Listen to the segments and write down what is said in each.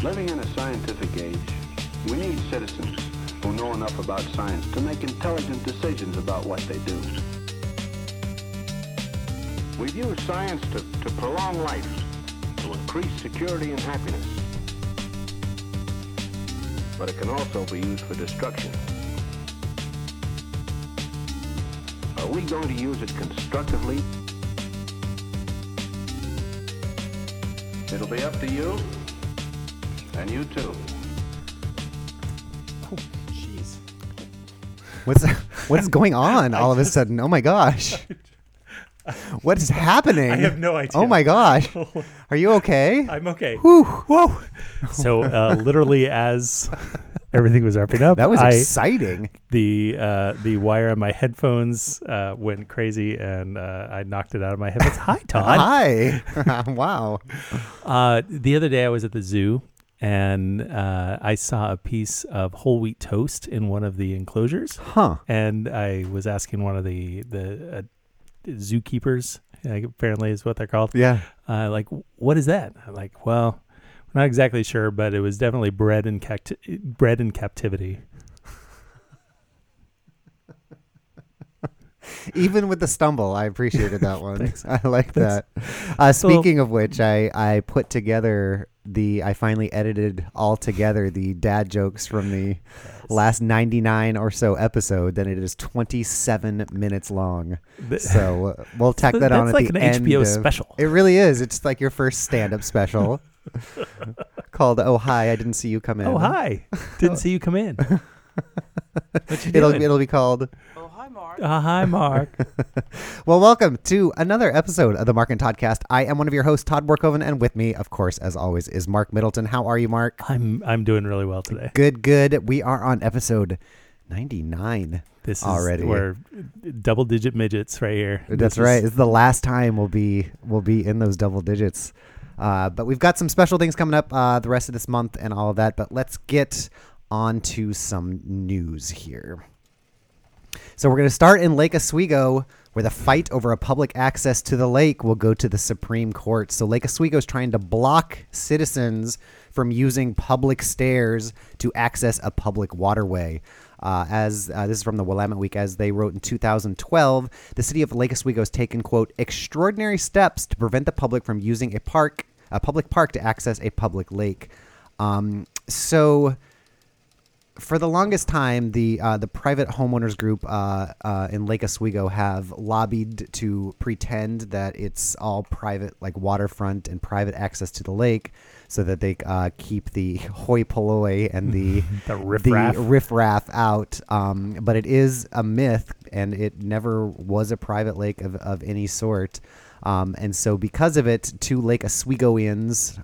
Living in a scientific age, we need citizens who know enough about science to make intelligent decisions about what they do. We've used science to prolong life, to increase security and happiness. But it can also be used for destruction. Are we going to use it constructively? It'll be up to you, and you too. Oh, jeez. What is going on all of a sudden? Oh my gosh. What is happening? I have no idea. Oh my gosh. Are you okay? I'm okay. Whew. Whoa. So literally as everything was wrapping up, That was exciting. the wire on my headphones went crazy and I knocked it out of my headphones. Hi, Todd. Hi. Wow. The other day I was at the zoo and I saw a piece of whole wheat toast in one of the enclosures. Huh. And I was asking one of the zookeepers, apparently is what they're called. Yeah. Like, what is that? I'm like, well, we're not exactly sure, but it was definitely bred in captivity. Even with the stumble, I appreciated that one. Thanks. I like that. Speaking of which, I put together I finally edited all together the dad jokes from the last 99 or so episode. Then it is 27 minutes long. So we'll tack that on at like the an end. HBO special. It really is. It's like your first stand-up special called "Oh Hi, I Didn't See You Come In." Oh, hi. Didn't see you come in. What you doing? It'll be called. Hi, Mark. Well, welcome to another episode of the Mark and Toddcast. I am one of your hosts, Todd Borkoven, and with me, of course, as always, is Mark Middleton. How are you, Mark? I'm doing really well today. Good. We are on episode 99. This is already. We're double-digit midgets right here. That's right. It's the last time we'll be in those double digits. But we've got some special things coming up the rest of this month and all of that. But let's get on to some news here. So we're going to start in Lake Oswego, where the fight over a public access to the lake will go to the Supreme Court. So Lake Oswego is trying to block citizens from using public stairs to access a public waterway. This is from the Willamette Week, as they wrote in 2012, the city of Lake Oswego has taken, quote, extraordinary steps to prevent the public from using a public park to access a public lake. So for the longest time, the private homeowners group in Lake Oswego have lobbied to pretend that it's all private, like waterfront and private access to the lake, so that they keep the hoi polloi and the riffraff out. But it is a myth, and it never was a private lake of any sort. And so because of it, two Lake Oswegoians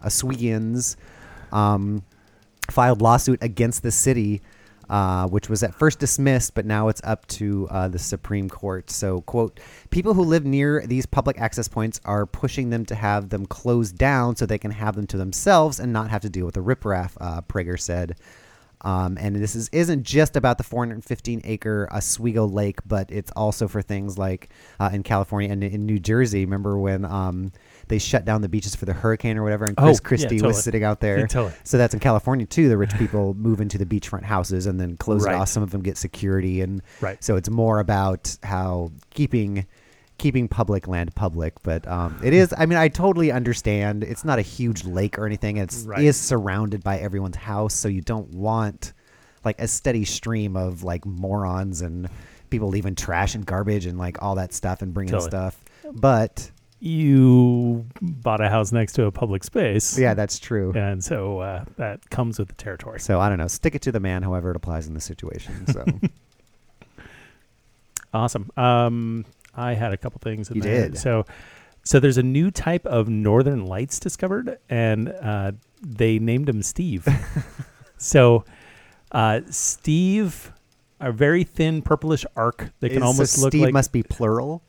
filed lawsuit against the city, which was at first dismissed, but now it's up to the Supreme Court. So, quote, people who live near these public access points are pushing them to have them closed down so they can have them to themselves and not have to deal with the riffraff, Prager said. And this isn't just about the 415-acre Oswego Lake, but it's also for things like in California and in New Jersey. Remember when they shut down the beaches for the hurricane or whatever, and Chris Christie was sitting out there. Yeah, totally. So that's in California too. The rich people move into the beachfront houses and then close it Right. off. Some of them get security, and Right. so it's more about how keeping public land public. But it is, I mean, I totally understand. It's not a huge lake or anything. It's Right. is surrounded by everyone's house, so you don't want like a steady stream of like morons and people leaving trash and garbage and like all that stuff and bringing Totally. stuff. But You bought a house next to a public space. yeah, that's true. And so that comes with the territory. So I don't know. Stick it to the man, however it applies in this situation. So Awesome. I had a couple things in You there. did. So there's a new type of northern lights discovered, and they named him Steve. So Steve, a very thin purplish arc that can almost look Steve like. must be plural.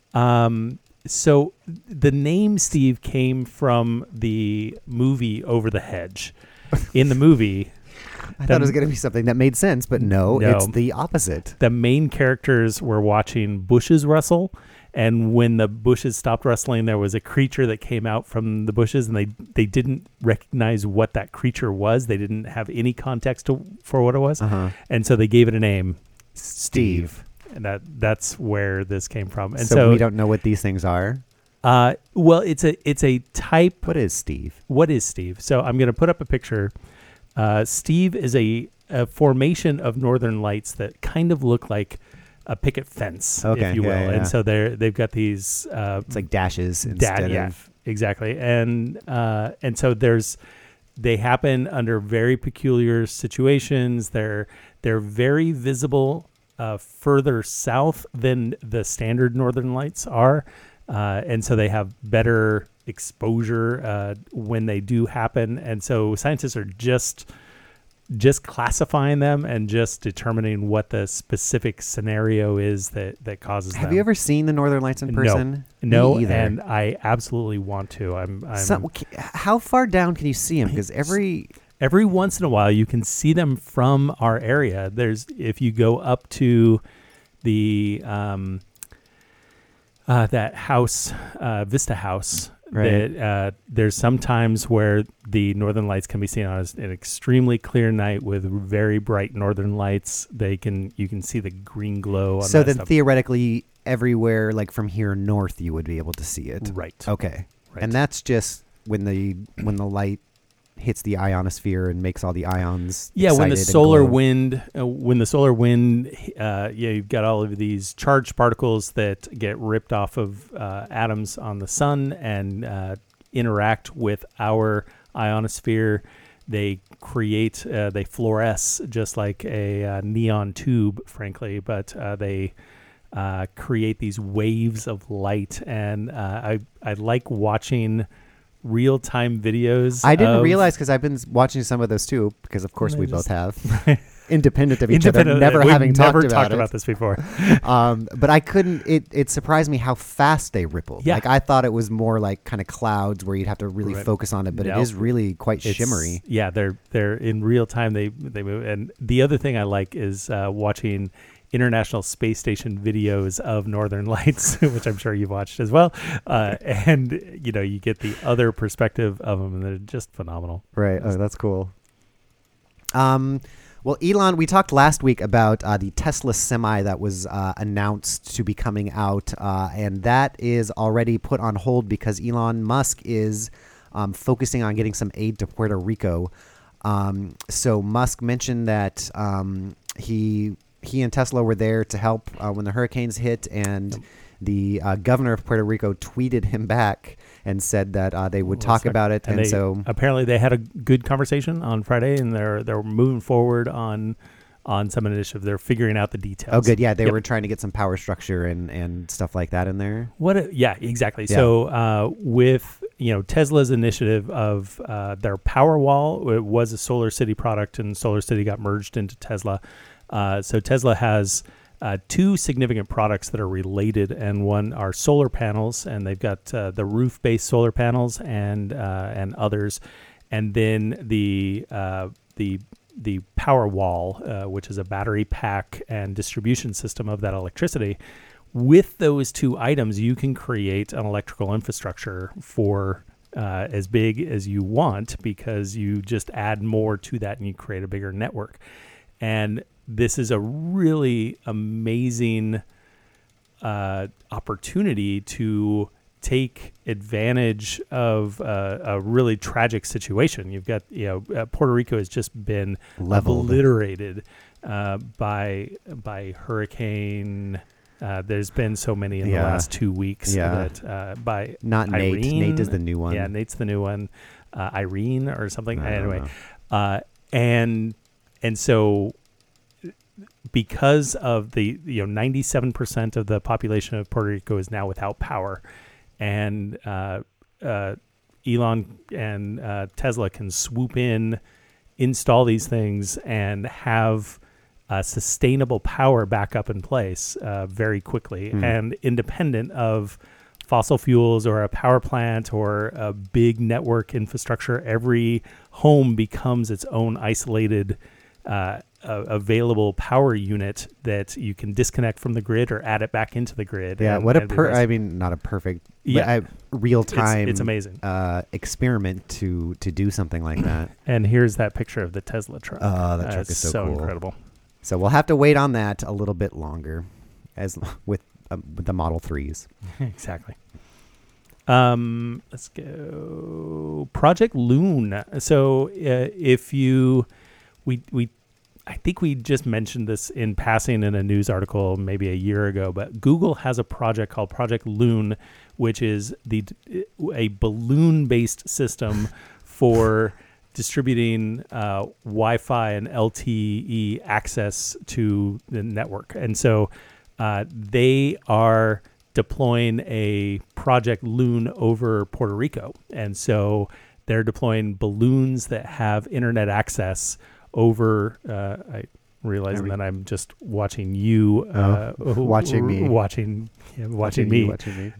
So the name Steve came from the movie Over the Hedge. In the movie, I thought it was going to be something that made sense, but no, No. it's the opposite. the main characters were watching bushes rustle, And when the bushes stopped rustling, there was a creature that came out from the bushes, and they didn't recognize what that creature was. They didn't have any context for what it was. And so they gave it a name, Steve. And that's where this came from. And so we don't know what these things are? Well, it's a type. What is Steve? What is Steve? So I'm going to put up a picture. Steve is a formation of northern lights that kind of look like a picket fence, if you will. Yeah. And so they've got these it's like dashes instead of exactly. And so they happen under very peculiar situations. They're very visible further south than the standard northern lights are. And so they have better exposure when they do happen. And so scientists are just classifying them and just determining what the specific scenario is that causes them. Have you ever seen the Northern Lights in person? No, Me either. and I absolutely want to. How far down can you see them? Because every once in a while you can see them from our area. If you go up to the that house, Vista House. Right. That there's some times where the northern lights can be seen on an extremely clear night with very bright northern lights. You can see the green glow. So then theoretically, everywhere like from here north, you would be able to see it. Right. Okay. Right. And that's just when the light hits the ionosphere and makes all the ions. Yeah, when the excited and solar glow. wind, you've got all of these charged particles that get ripped off of atoms on the sun and interact with our ionosphere. They create, they fluoresce just like a neon tube, frankly, but they create these waves of light. And I like watching real-time videos. I didn't realize, because I've been watching some of those too, because of course we both have, independent of each other, never having talked about this before. But I couldn't. It surprised me how fast they rippled. Yeah. Like I thought it was more like kind of clouds where you'd have to really focus on it, but it is really quite shimmery. Yeah, they're in real time. They move. And the other thing I like is watching International Space Station videos of Northern Lights, which I'm sure you've watched as well. And, you get the other perspective of them, and they're just phenomenal. Right. Oh, that's cool. Well, Elon, we talked last week about the Tesla Semi that was announced to be coming out, and that is already put on hold because Elon Musk is focusing on getting some aid to Puerto Rico. So Musk mentioned that he and Tesla were there to help when the hurricanes hit, and the governor of Puerto Rico tweeted him back and said that they would talk about it. And so apparently they had a good conversation on Friday, and they're moving forward on some initiative. They're figuring out the details. Oh, good. Yeah, they were trying to get some power structure and stuff like that in there. Exactly. Yeah. So with Tesla's initiative of their Powerwall, it was a SolarCity product, and SolarCity got merged into Tesla. So Tesla has two significant products that are related, and one are solar panels, and they've got the roof-based solar panels and others, and then the Powerwall, which is a battery pack and distribution system of that electricity. With those two items, you can create an electrical infrastructure for as big as you want, because you just add more to that and you create a bigger network. And this is a really amazing opportunity to take advantage of a really tragic situation. You've got, Puerto Rico has just been obliterated by hurricane. There's been so many in the last 2 weeks. That by not Irene. Nate is the new one. Yeah, Nate's the new one. Irene or something. Anyway, and so, because of the 97% of the population of Puerto Rico is now without power, and Elon and Tesla can swoop in, install these things, and have sustainable power back up in place very quickly, and independent of fossil fuels or a power plant or a big network infrastructure. Every home becomes its own isolated available power unit that you can disconnect from the grid or add it back into the grid. Yeah, and- what a and replace- I mean, not a perfect, Yeah. but real time. It's amazing. Experiment to do something like that. And here's that picture of the Tesla truck. Oh, that truck It's is so cool. incredible. So we'll have to wait on that a little bit longer, as with the Model 3s. Exactly. Let's go. Project Loon. So if you, I think we just mentioned this in passing in a news article maybe a year ago, but Google has a project called Project Loon, which is a balloon-based system for distributing Wi-Fi and LTE access to the network. And so they are deploying a Project Loon over Puerto Rico. And so they're deploying balloons that have internet access over, I realizing that I'm just watching you, watching me. Watching me. Watching me.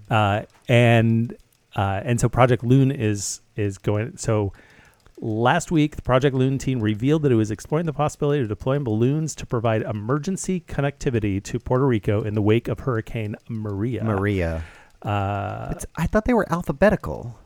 And so Project Loon is going. So last week, the Project Loon team revealed that it was exploring the possibility of deploying balloons to provide emergency connectivity to Puerto Rico in the wake of Hurricane Maria. I thought they were alphabetical.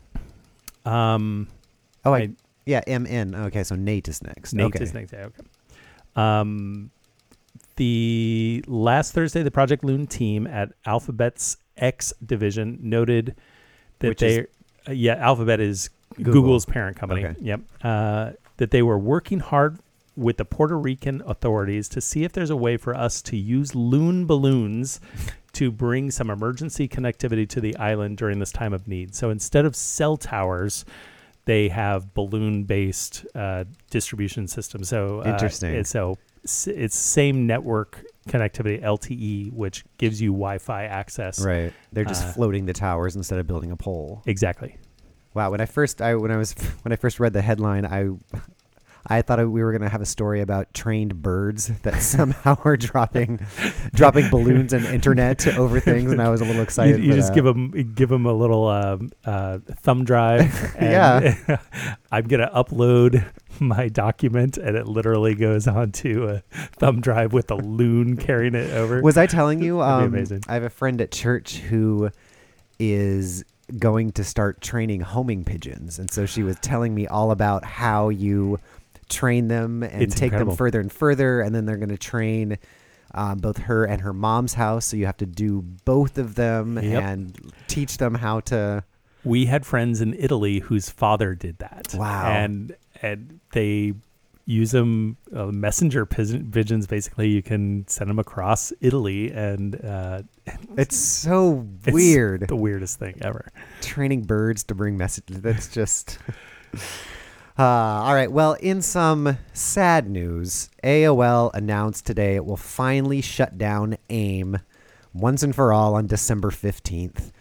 Yeah, MN. Okay, so Nate is next. Nate is next. Yeah, okay. The last Thursday, the Project Loon team at Alphabet's X division noted that Alphabet is Google's parent company. Okay. Yep. That they were working hard with the Puerto Rican authorities to see if there's a way for us to use Loon balloons to bring some emergency connectivity to the island during this time of need. So instead of cell towers, they have balloon-based distribution systems. So interesting. It's same network connectivity, LTE, which gives you Wi-Fi access. Right. They're just floating the towers instead of building a pole. Exactly. Wow. When I first read the headline, I thought we were going to have a story about trained birds that somehow are dropping balloons and internet over things, and I was a little excited. You just give them a little thumb drive. And Yeah. I'm gonna upload my document, and it literally goes onto a thumb drive with a loon carrying it over. Was I telling you? That'd be amazing. I have a friend at church who is going to start training homing pigeons, and so she was telling me all about how you train them and It's take incredible. them further and further, and then they're going to train both her and her mom's house, so you have to do both of them. Yep. And teach them how to. We had friends in Italy whose father did that. Wow. And they use them messenger pigeons. Basically, you can send them across Italy, and It's so it's weird. the weirdest thing ever. Training birds to bring messages. That's just. All right. Well, in some sad news, AOL announced today it will finally shut down AIM once and for all on December 15th.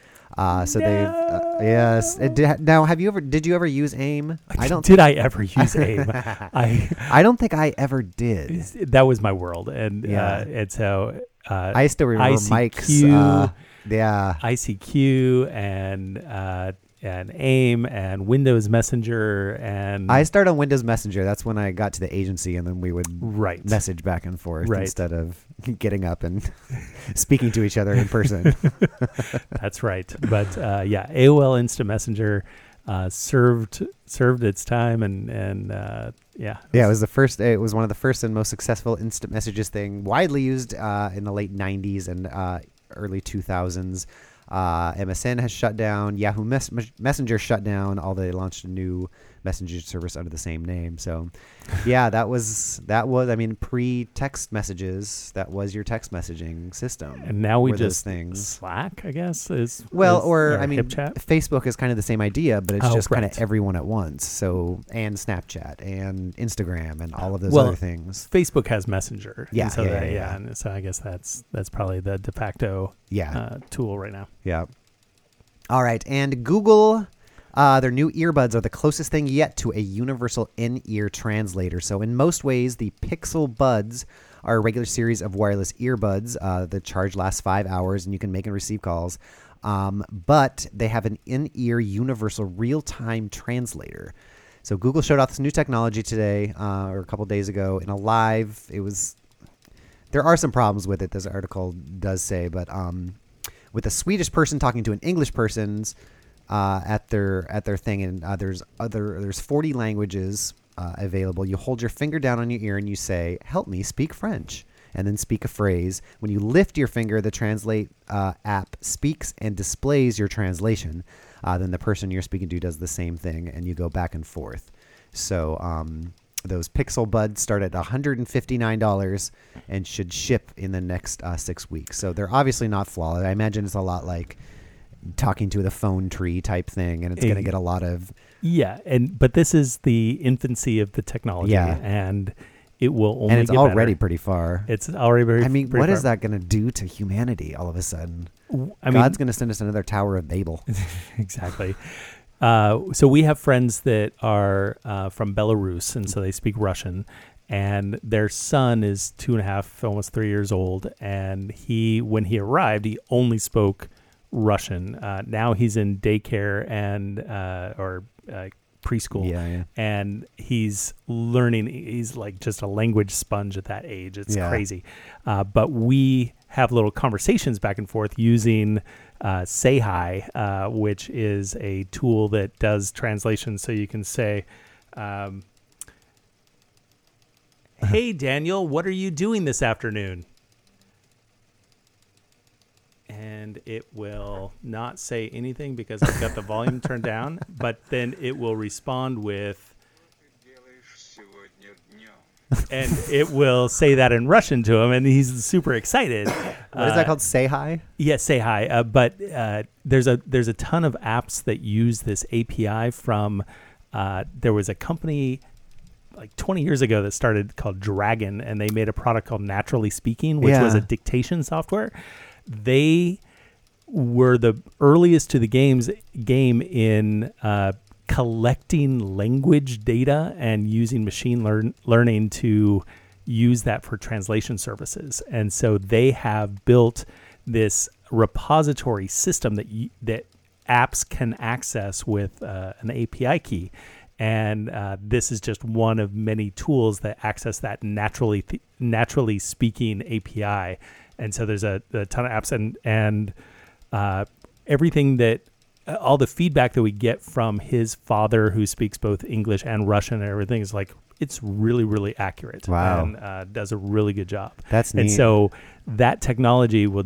Yes. Now, did you ever use AIM? Did I ever use AIM? I don't think I ever did. That was my world, and Yeah. and so I still remember ICQ, Mike's. Yeah. ICQ and AIM and Windows Messenger and I started on Windows Messenger. That's when I got to the agency, and then we would right. message back and forth Right. instead of getting up and speaking to each other in person. That's right. But AOL Instant Messenger served its time, and Yeah, it was the first. It was one of the first and most successful instant messages thing, widely used in the late '90s and early 2000s. MSN has shut down. Yahoo Messenger shut down. Although they launched a new messenger service under the same name. So, yeah, that was. I mean, pre-text messages. That was your text messaging system. And now we were those just things. Slack, I guess is HipChat. Facebook is kind of the same idea, but it's just kind of right. everyone at once. So, and Snapchat and Instagram and all of those Well, other things. Facebook has Messenger. Yeah, and so yeah. And so I guess that's probably the de facto tool right now. Yeah. All right. And Google, their new earbuds are the closest thing yet to a universal in-ear translator. So in most ways, the Pixel Buds are a regular series of wireless earbuds. The charge lasts 5 hours, and you can make and receive calls. But they have an in-ear universal real-time translator. So Google showed off this new technology today, or a couple days ago, in a live. There are some problems with it, this article does say, but with a Swedish person talking to an English person's at their thing, and there's 40 languages available. You hold your finger down on your ear and you say, "Help me speak French," and then speak a phrase. When you lift your finger, the Translate app speaks and displays your translation. Then the person you're speaking to does the same thing, and you go back and forth. So those Pixel Buds start at $159 and should ship in the next 6 weeks. So they're obviously not flawless. I imagine it's a lot like talking to the phone tree type thing, and it's going to get a lot of... Yeah, but this is the infancy of the technology, and it will only and it's get already better. pretty far. It's already very. I mean, pretty what far. is that going to do to humanity all of a sudden? I God's going to send us another Tower of Babel. Exactly. So we have friends that are from Belarus, and so they speak Russian. And their son is 2.5, almost 3 years old. And when he arrived, he only spoke Russian. Now he's in daycare and or preschool. Yeah. And he's learning. He's like just a language sponge at that age. It's crazy. But we have little conversations back and forth using Say Hi, which is a tool that does translation. So you can say, "Hey, Daniel, what are you doing this afternoon?" And it will not say anything because I've got the volume turned down, but then it will respond with, and it will say that in Russian to him, and he's super excited. What is that called? Say Hi? Yes, Say Hi. But there's a ton of apps that use this API from. There was a company like 20 years ago that started called Dragon, and they made a product called Naturally Speaking, which was a dictation software. They were the earliest to the game in collecting language data and using machine learning to use that for translation services. And so they have built this repository system that apps can access with an API key. And this is just one of many tools that access that naturally speaking API. And so there's a ton of apps and everything that all the feedback that we get from his father, who speaks both English and Russian, and everything is like, it's really, really accurate. Wow. And does a really good job. That's neat. And so that technology will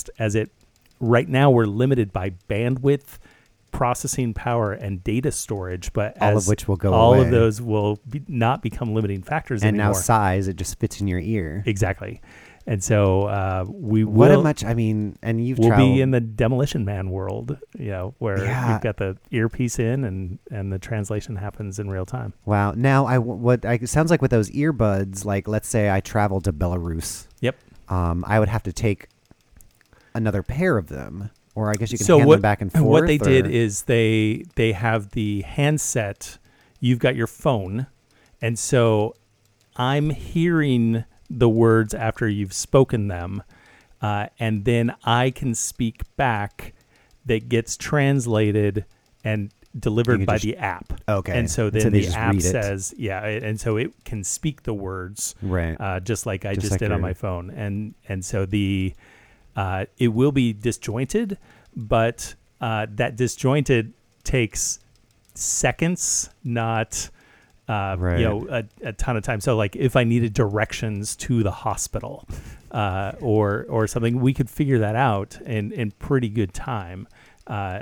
right now we're limited by bandwidth, processing power, and data storage, but all of which will go all away. of those will not become limiting factors and anymore. now size, it just fits in your ear. Exactly. And so we'll traveled. be in the Demolition Man world, where you've got the earpiece in and the translation happens in real time. Wow. Now, it sounds like with those earbuds, like let's say I travel to Belarus. Yep. I would have to take another pair of them, or I guess you can hand them back and forth. What they did is they have the handset. You've got your phone, and so I'm hearing the words after you've spoken them, and then I can speak back. That gets translated and delivered by the app. Okay. And so then the app read it. says, and so it can speak the words, right? Just like I just did on my phone, and so it will be disjointed, but that disjointed takes seconds, not a ton of time. So like if I needed directions to the hospital or something, we could figure that out in pretty good time. Wow.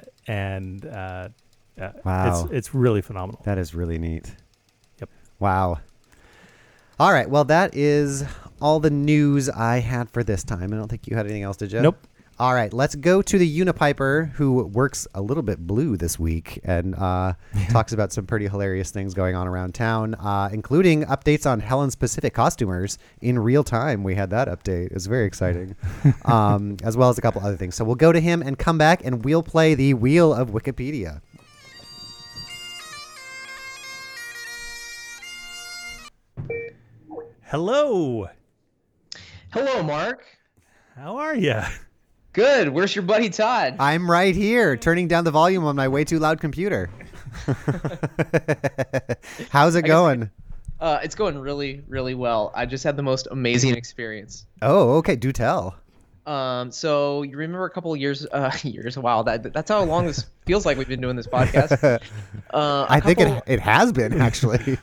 It's really phenomenal. That is really neat. Yep. Wow. All right. Well, that is all the news I had for this time. I don't think you had anything else, did you? Nope. All right, let's go to the Unipiper, who works a little bit blue this week and talks about some pretty hilarious things going on around town, including updates on Helen's Pacific costumers in real time. We had that update. It was very exciting, as well as a couple other things. So we'll go to him and come back, and we'll play the Wheel of Wikipedia. Hello. Hello, Mark. How are you? Good. Where's your buddy Todd? I'm right here, turning down the volume on my way too loud computer. How's it going? It's going really, really well. I just had the most amazing experience. Oh, okay. Do tell. So you remember a couple of years, wow, that's how long this feels like we've been doing this podcast. I think it has been, actually.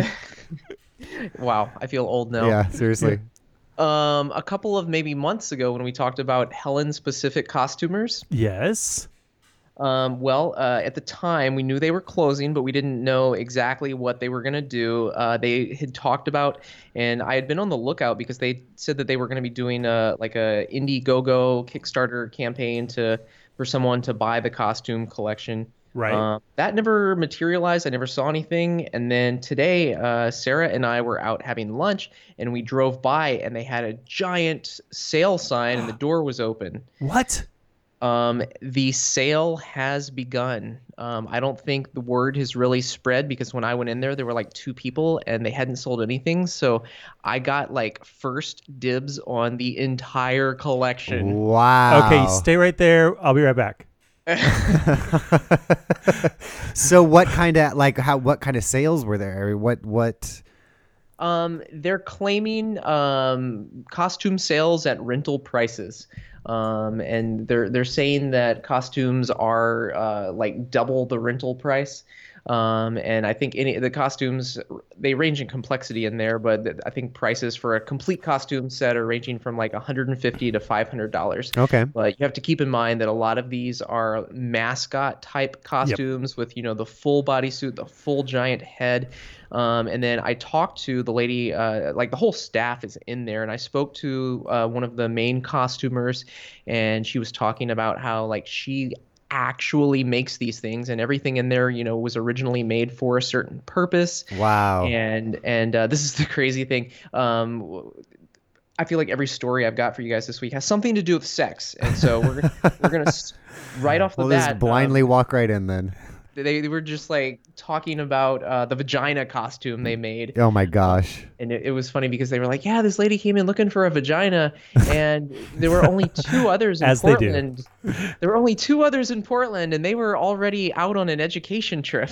Wow, I feel old now. Yeah, seriously. A couple of maybe months ago when we talked about Helen Pacific Costumers. Yes. At the time we knew they were closing, but we didn't know exactly what they were going to do. They had talked about, and I had been on the lookout because they said that they were going to be doing a Indiegogo Kickstarter campaign for someone to buy the costume collection. Right. That never materialized. I never saw anything. And then today, Sarah and I were out having lunch, and we drove by, and they had a giant sale sign, and the door was open. What? The sale has begun. I don't think the word has really spread because when I went in there were like 2 people and they hadn't sold anything. So I got like first dibs on the entire collection. Wow. Okay, stay right there. I'll be right back. So what kind of sales were there? What? They're claiming costume sales at rental prices. And they're saying that costumes are like double the rental price. And I think the costumes, they range in complexity in there, but I think prices for a complete costume set are ranging from like $150 to $500. Okay. But you have to keep in mind that a lot of these are mascot type costumes with, the full bodysuit, the full giant head. And then I talked to the lady, like the whole staff is in there, and I spoke to one of the main costumers, and she was talking about how like she actually makes these things, and everything in there, was originally made for a certain purpose. Wow. And this is the crazy thing. I feel like every story I've got for you guys this week has something to do with sex, and so we're gonna right off the bat just blindly walk right in then. They were just like talking about the vagina costume they made. Oh my gosh. And it was funny because they were like, yeah, this lady came in looking for a vagina, and there were only 2 others in Portland. There were only 2 others in Portland, and they were already out on an education trip.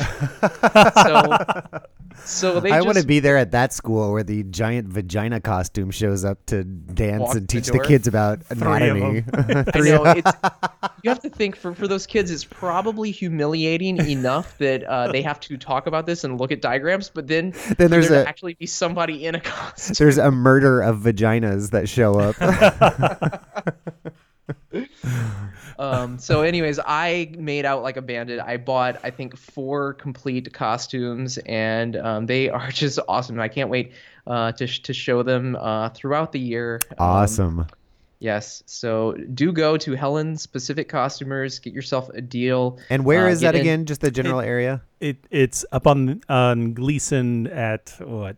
So I want to be there at that school where the giant vagina costume shows up to dance and teach the kids about anatomy. I know. You have to think for those kids, it's probably humiliating enough that they have to talk about this and look at diagrams, but then there's actually be somebody in a costume. There's a murder of vaginas that show up. So anyways, I made out like a bandit. I bought, I think, 4 complete costumes, and they are just awesome. I can't wait to show them throughout the year. Awesome. Yes. So do go to Helen's Pacific Costumers, get yourself a deal. And where is that again? Just the general area? It's up on Gleason at what,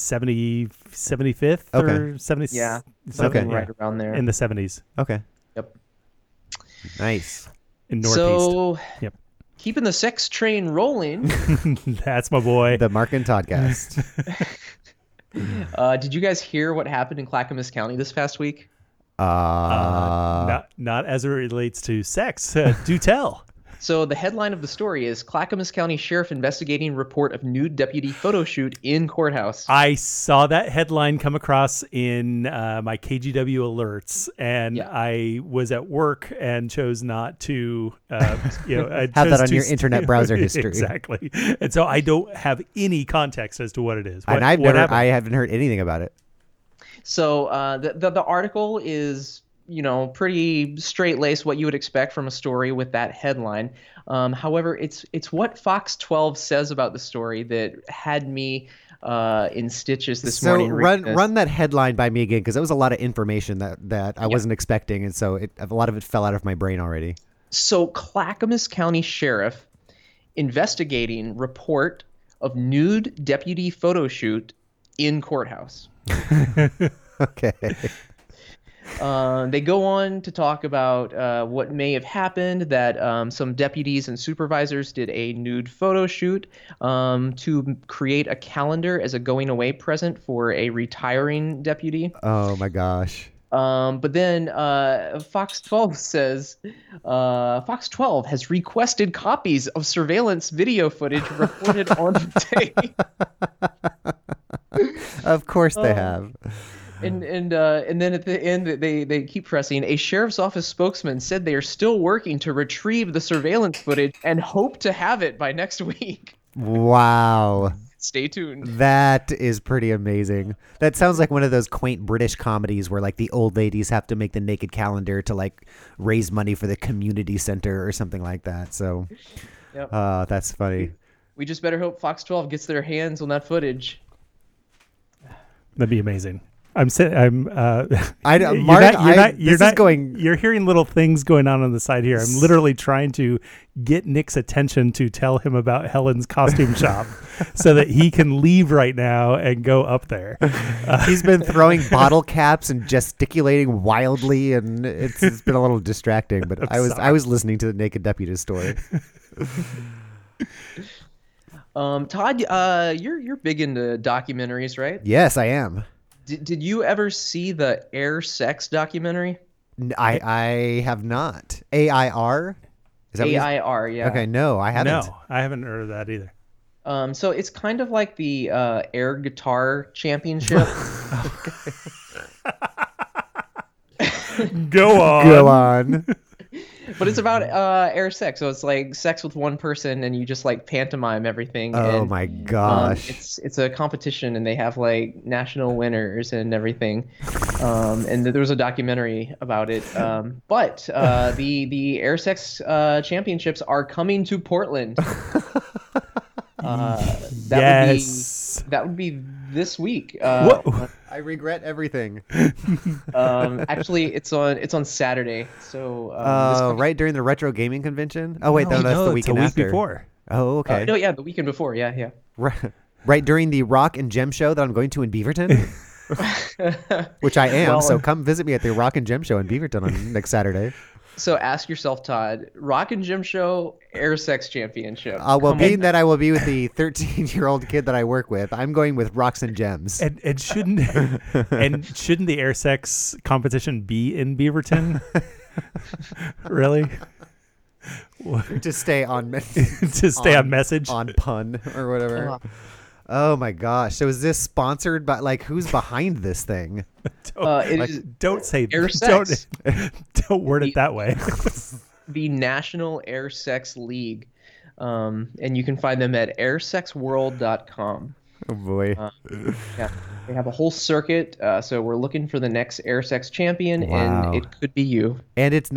75th or 70? Yeah. Something right around there. In the 70s. Okay. Yep. Nice. In Northeast. So, yep. Keeping the sex train rolling. That's my boy. The Mark and Toddcast. Did you guys hear what happened in Clackamas County this past week? Not as it relates to sex. Do tell. So the headline of the story is Clackamas County Sheriff investigating report of nude deputy photo shoot in courthouse. I saw that headline come across in my KGW alerts, and I was at work and chose not to, have that on your internet browser history. Exactly. And so I don't have any context as to what it is. And I haven't heard anything about it. So the article is, pretty straight-laced, what you would expect from a story with that headline. However, it's what Fox 12 says about the story that had me in stitches this morning. So run that headline by me again, because that was a lot of information that I wasn't expecting, and so a lot of it fell out of my brain already. So Clackamas County Sheriff investigating report of nude deputy photo shoot in courthouse. Okay. They go on to talk about what may have happened, that some deputies and supervisors did a nude photo shoot to create a calendar as a going away present for a retiring deputy. Oh my gosh. But then Fox 12 says Fox 12 has requested copies of surveillance video footage reported on tape. Of course they have. And then at the end they keep pressing. A sheriff's office spokesman said they are still working to retrieve the surveillance footage and hope to have it by next week. Wow. Stay tuned. That is pretty amazing. That sounds like one of those quaint British comedies where like the old ladies have to make the naked calendar to like raise money for the community center or something like that. So Yep. That's funny. We just better hope Fox 12 gets their hands on that footage. That'd be amazing. I'm saying you're hearing little things going on the side here. I'm literally trying to get Nick's attention to tell him about Helen's costume shop so that he can leave right now and go up there. He's been throwing bottle caps and gesticulating wildly, and it's been a little distracting, but I was listening to the Naked Deputy story. Todd, you're big into documentaries, right? Yes, I am. Did you ever see the Air Sex documentary? I have not. AIR? Is that AIR, yeah. Okay, no, I haven't. No, I haven't heard of that either. So it's kind of like the Air Guitar Championship. Go on. Go on. But it's about air sex, so it's like sex with one person, and you just like pantomime everything. Oh and, my gosh! It's a competition, and they have like national winners and everything. And there was a documentary about it. But the air sex championships are coming to Portland. That would be this week. I regret everything. Actually, it's on Saturday. So right during the retro gaming convention. Oh wait, that's the weekend week after. Before. Oh, okay. No, yeah, the weekend before. Yeah. Right during the Rock and Gem show that I'm going to in Beaverton, which I am. So come visit me at the Rock and Gem show in Beaverton on next Saturday. So ask yourself, Todd, Rock and Gym Show, Air Sex Championship. Well, being that I will be with the 13-year-old kid that I work with, I'm going with Rocks and Gems. And shouldn't the air sex competition be in Beaverton? Really? To stay on on message on pun or whatever. Oh my gosh! So is this sponsored by who's behind this thing? Don't say Air Sex. Don't word it that way. The National Air Sex League, and you can find them at airsexworld.com. Oh boy! Yeah, they have a whole circuit. So we're looking for the next air sex champion, and it could be you. And it's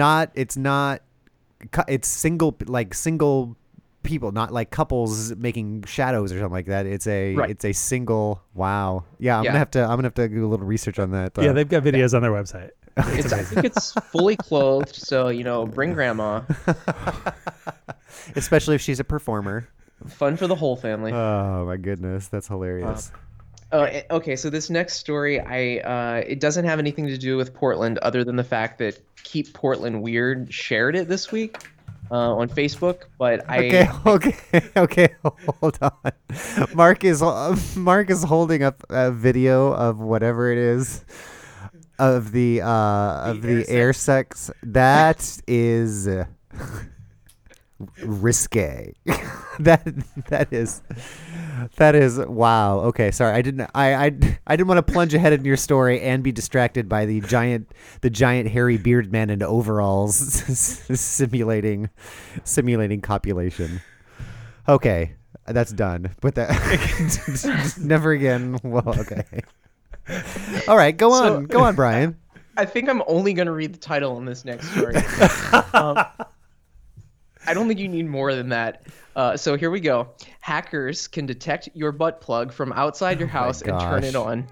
single people, not like couples making shadows or something like that. It's a single. Wow. Yeah, I'm gonna have to do a little research on that. Yeah, they've got videos on their website. I think it's fully clothed, so bring grandma. Especially if she's a performer. Fun for the whole family. Oh my goodness, that's hilarious. Okay, so this next story, it doesn't have anything to do with Portland, other than the fact that Keep Portland Weird shared it this week on Facebook. But okay, hold on. Mark is holding up a video of whatever it is of the air sex. That is risque. that is wow. Okay, sorry. I didn't want to plunge ahead in your story and be distracted by the giant hairy beard man in overalls simulating copulation. Okay, that's done. But that never again. Well, okay. All right, go on, Brian. I think I'm only going to read the title on this next story. I don't think you need more than that. So here we go. Hackers can detect your butt plug from outside your house and turn it on.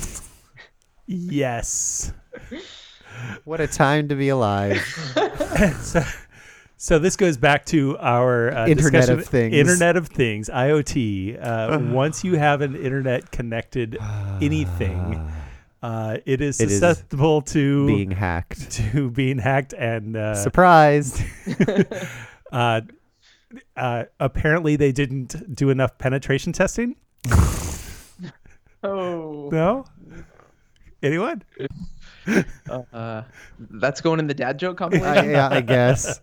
Yes. What a time to be alive. So this goes back to our Internet of Things. Internet of Things, IoT. Once you have an internet connected anything, it is susceptible to being hacked. And surprised. Apparently they didn't do enough penetration testing. Oh no. Anyone? That's going in the dad joke compilation. Yeah, I guess.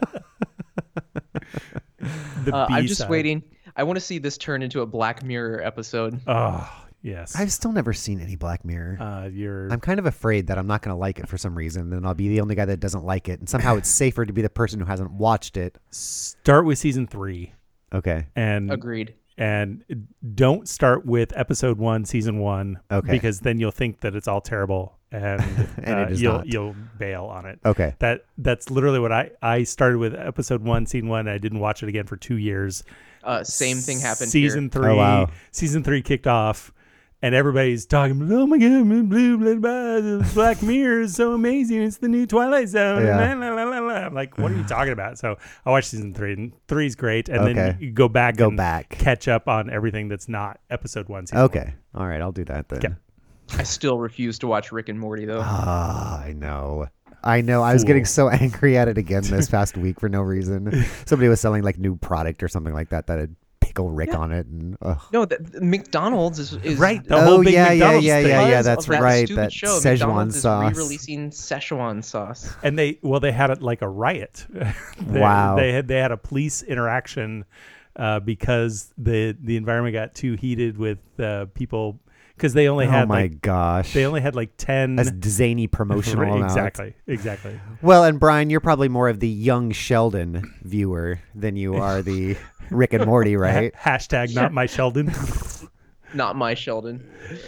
The I'm just B-side. waiting. I want to see this turn into a Black Mirror episode. Oh, yes. I've still never seen any Black Mirror. You're I'm kind of afraid that I'm not going to like it for some reason, and I'll be the only guy that doesn't like it. And somehow it's safer to be the person who hasn't watched it. start with season 3 Okay. and Agreed. and don't start with episode 1, season 1, Okay. because then you'll think that it's all terrible and, And it is you'll not. you'll bail on it. Okay. That's literally what I started with episode 1, scene 1. And I didn't watch it again for 2 years. Same thing happened Season here. 3. Oh, wow. Season 3 kicked off, and everybody's talking. Oh my god, blue, Black Mirror is so amazing. It's the new Twilight Zone. Yeah. La, la, la, la, la. I'm like, what are you talking about? So I watched season 3, and 3 is great. And Okay. then you go back, Go and back. catch up on everything that's not episode 1. Season Okay. All right. I'll do that then. Yeah. I still refuse to watch Rick and Morty though. Ah, I know. I was getting so angry at it again this past week for no reason. Somebody was selling like new product or something like that had Pickle Rick on it, and No, McDonald's is Right. The Oh, whole big yeah, McDonald's thing. yeah. because That's of that right, stupid that show, Szechuan McDonald's sauce. is re-releasing Szechuan sauce. And they had it like a riot. Wow. They had a police interaction because the environment got too heated with people, because they only Oh had my like gosh. they only had like 10. That's zany promotional Right, amounts. exactly. Well, and Brian, you're probably more of the young Sheldon viewer than you are the Rick and Morty, right? Hashtag not my Sheldon. Not my Sheldon.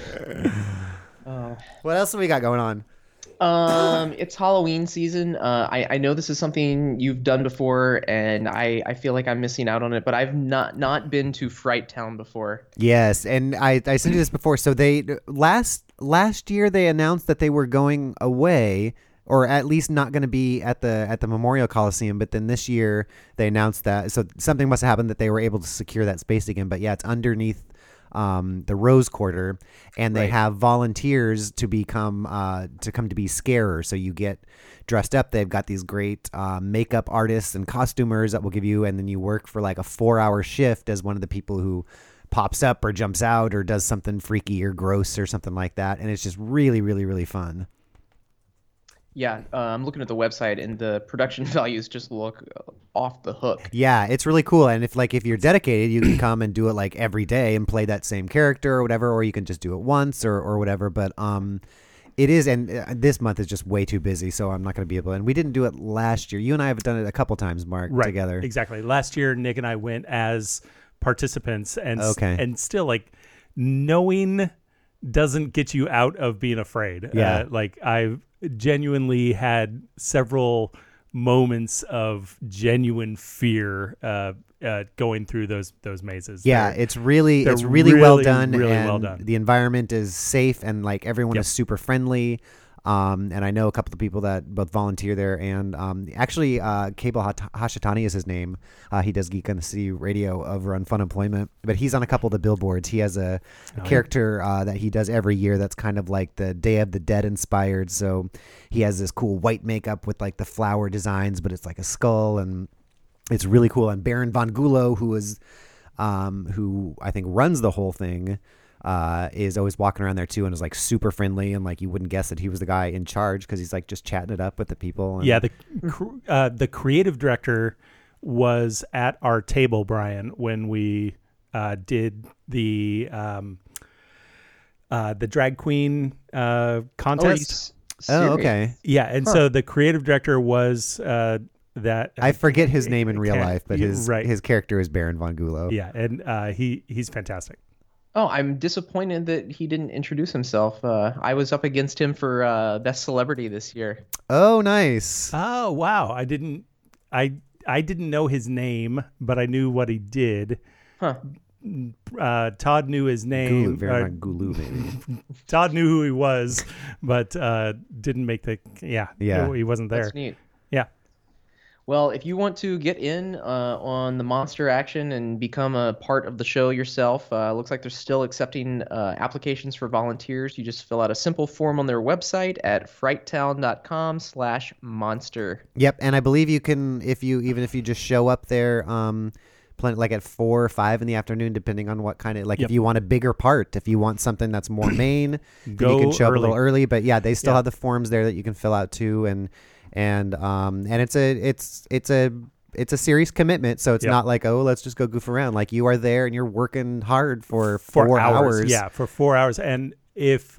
What else have we got going on? It's Halloween season. I know this is something you've done before, and I feel like I'm missing out on it. But I've not been to Fright Town before. Yes, and I sent you this before. So they last year they announced that they were going away, or at least not going to be at the Memorial Coliseum. But then this year they announced that, so something must have happened that they were able to secure that space again. But yeah, it's underneath the Rose Quarter, and they Right. have volunteers to come to be scarers. So you get dressed up. They've got these great makeup artists and costumers that will give you, and then you work for like a 4-hour shift as one of the people who pops up or jumps out or does something freaky or gross or something like that. And it's just really, really, really fun. Yeah, I'm looking at the website, and the production values just look off the hook. Yeah, it's really cool. And if you're dedicated, you can come and do it like every day and play that same character or whatever, or you can just do it once or whatever. But it is, and this month is just way too busy, so I'm not going to be able. And we didn't do it last year. You and I have done it a couple times, Mark, Right. together. Exactly. Last year, Nick and I went as participants, and Okay. and still, like, knowing doesn't get you out of being afraid. Yeah. Like, I've genuinely had several moments of genuine fear going through those mazes. Yeah, They're- it's really they're well really, done. really and well done. The environment is safe, and like everyone Yep. is super friendly. And I know a couple of people that both volunteer there, and actually, Cable Hashitani is his name. He does Geek on the City Radio over on Fun Employment, but he's on a couple of the billboards. He has a character that he does every year that's kind of like the Day of the Dead inspired. So he has this cool white makeup with like the flower designs, but it's like a skull, and it's really cool. And Baron von Gulo, who I think runs the whole thing, is always walking around there too, and is like super friendly, and like you wouldn't guess that he was the guy in charge because he's like just chatting it up with the people. And Yeah, the creative director was at our table, Brian, when we did the drag queen contest. Oh, okay. Yeah, and so the creative director was that. I forget his name in real Can't- life, but his character is Baron von Gulo. Yeah, and he's fantastic. Oh, I'm disappointed that he didn't introduce himself. I was up against him for Best Celebrity this year. Oh, nice. Oh wow, I didn't know his name, but I knew what he did. Huh. Todd knew his name. Baron von Gulo, maybe. Todd knew who he was, but didn't make the Yeah. he wasn't there. That's neat. Yeah. Well, if you want to get in on the monster action and become a part of the show yourself, looks like they're still accepting applications for volunteers. You just fill out a simple form on their website at frighttown.com/monster. Yep, and I believe you can, if you just show up there, plenty, like at 4 or 5 in the afternoon, depending on what kind of, like Yep. if you want a bigger part, if you want something that's more main, then Go you can show up a early. little early. But yeah, they still Yeah. have the forms there that you can fill out too, and it's a serious commitment. So it's Yep. not like, oh, let's just go goof around. Like you are there and you're working hard for 4 hours. Yeah, for 4 hours. And if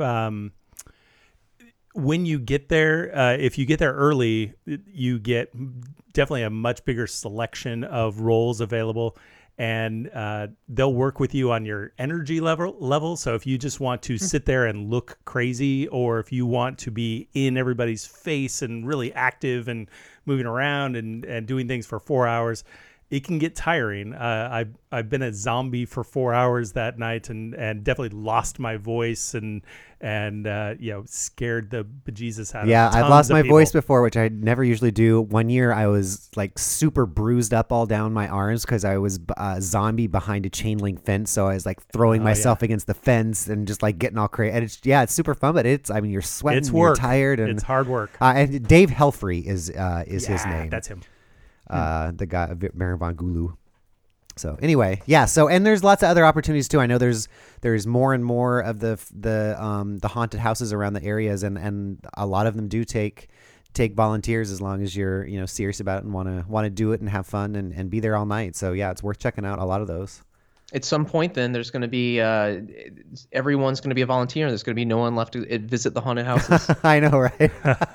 when you get there, if you get there early, you get definitely a much bigger selection of roles available, and they'll work with you on your energy level. So if you just want to sit there and look crazy, or if you want to be in everybody's face and really active and moving around and doing things for 4 hours, it can get tiring. I've been a zombie for 4 hours that night, and definitely lost my voice and scared the bejesus out of Yeah, I've tons lost of my people. voice before, which I never usually do. One year I was like super bruised up all down my arms because I was a zombie behind a chain link fence. So I was like throwing myself against the fence and just like getting all crazy. And it's super fun, but you're sweating, It's you're work. tired, and It's hard work. and Dave Helfrey is his name. That's him. The guy, Baron von Gulu. So anyway, yeah. So and there's lots of other opportunities too. I know there's more and more of the haunted houses around the areas, and a lot of them do take volunteers as long as you're serious about it and want to do it and have fun and be there all night. So yeah, it's worth checking out a lot of those. At some point, then there's going to be everyone's going to be a volunteer. There's going to be no one left to visit the haunted houses. I know, right?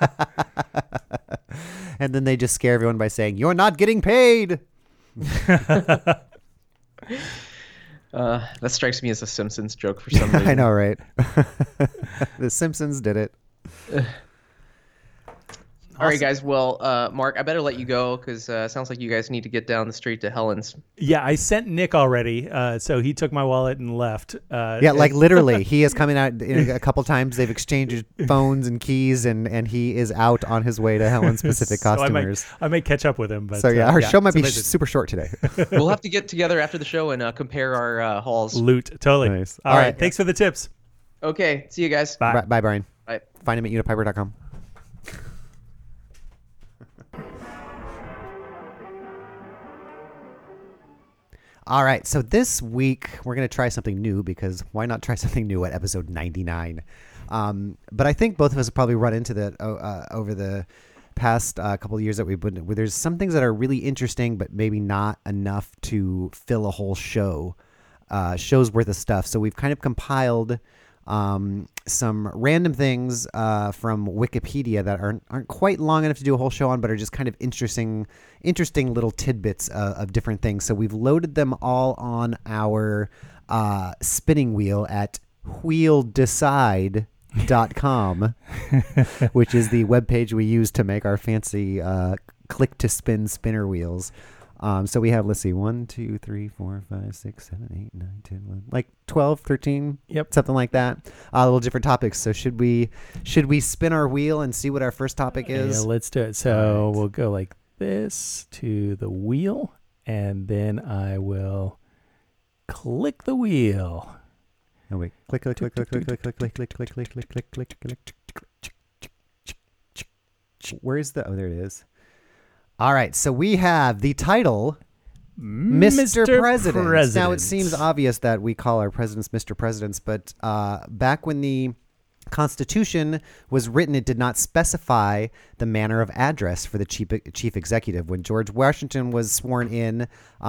And then they just scare everyone by saying, "You're not getting paid." That strikes me as a Simpsons joke for some reason. I know, right? The Simpsons did it. All right, guys. Well, Mark, I better let you go because it sounds like you guys need to get down the street to Helen's. Yeah, I sent Nick already, so he took my wallet and left. Yeah, like literally, he is coming out a couple times. They've exchanged phones and keys, and he is out on his way to Helen's Pacific so Costumers. I may catch up with him. But So yeah, our show might it's be amazing. super short today. We'll have to get together after the show and compare our hauls. Loot, totally. Nice. All All right, right. thanks for the tips. Okay, see you guys. Bye. Bye, Brian. Bye. Find him at unipiper.com. All right, so this week we're going to try something new because why not try something new at episode 99? But I think both of us have probably run into that over the past couple of years that we've been. Where there's some things that are really interesting, but maybe not enough to fill a whole show's worth of stuff. So we've kind of compiled some random things from Wikipedia that aren't quite long enough to do a whole show on, but are just kind of interesting little tidbits of different things. So we've loaded them all on our spinning wheel at wheeldecide.com, which is the webpage we use to make our fancy click to spin spinner wheels. So we have, let's see, 1, 2, 3, 4, 5, 6, 7, 8, 9, 10, 11, like 12, 13, Yep. something like that. Little different topics. So should we spin our wheel and see what our first topic is? Yeah, let's do it. So All right. we'll go like this to the wheel, and then I will click the wheel. Oh wait, click. Where's the? Oh, there it is. All right, so we have the title, Mr. President. Now, it seems obvious that we call our presidents Mr. Presidents, but back when the Constitution was written, it did not specify the manner of address for the chief executive. When George Washington was sworn in,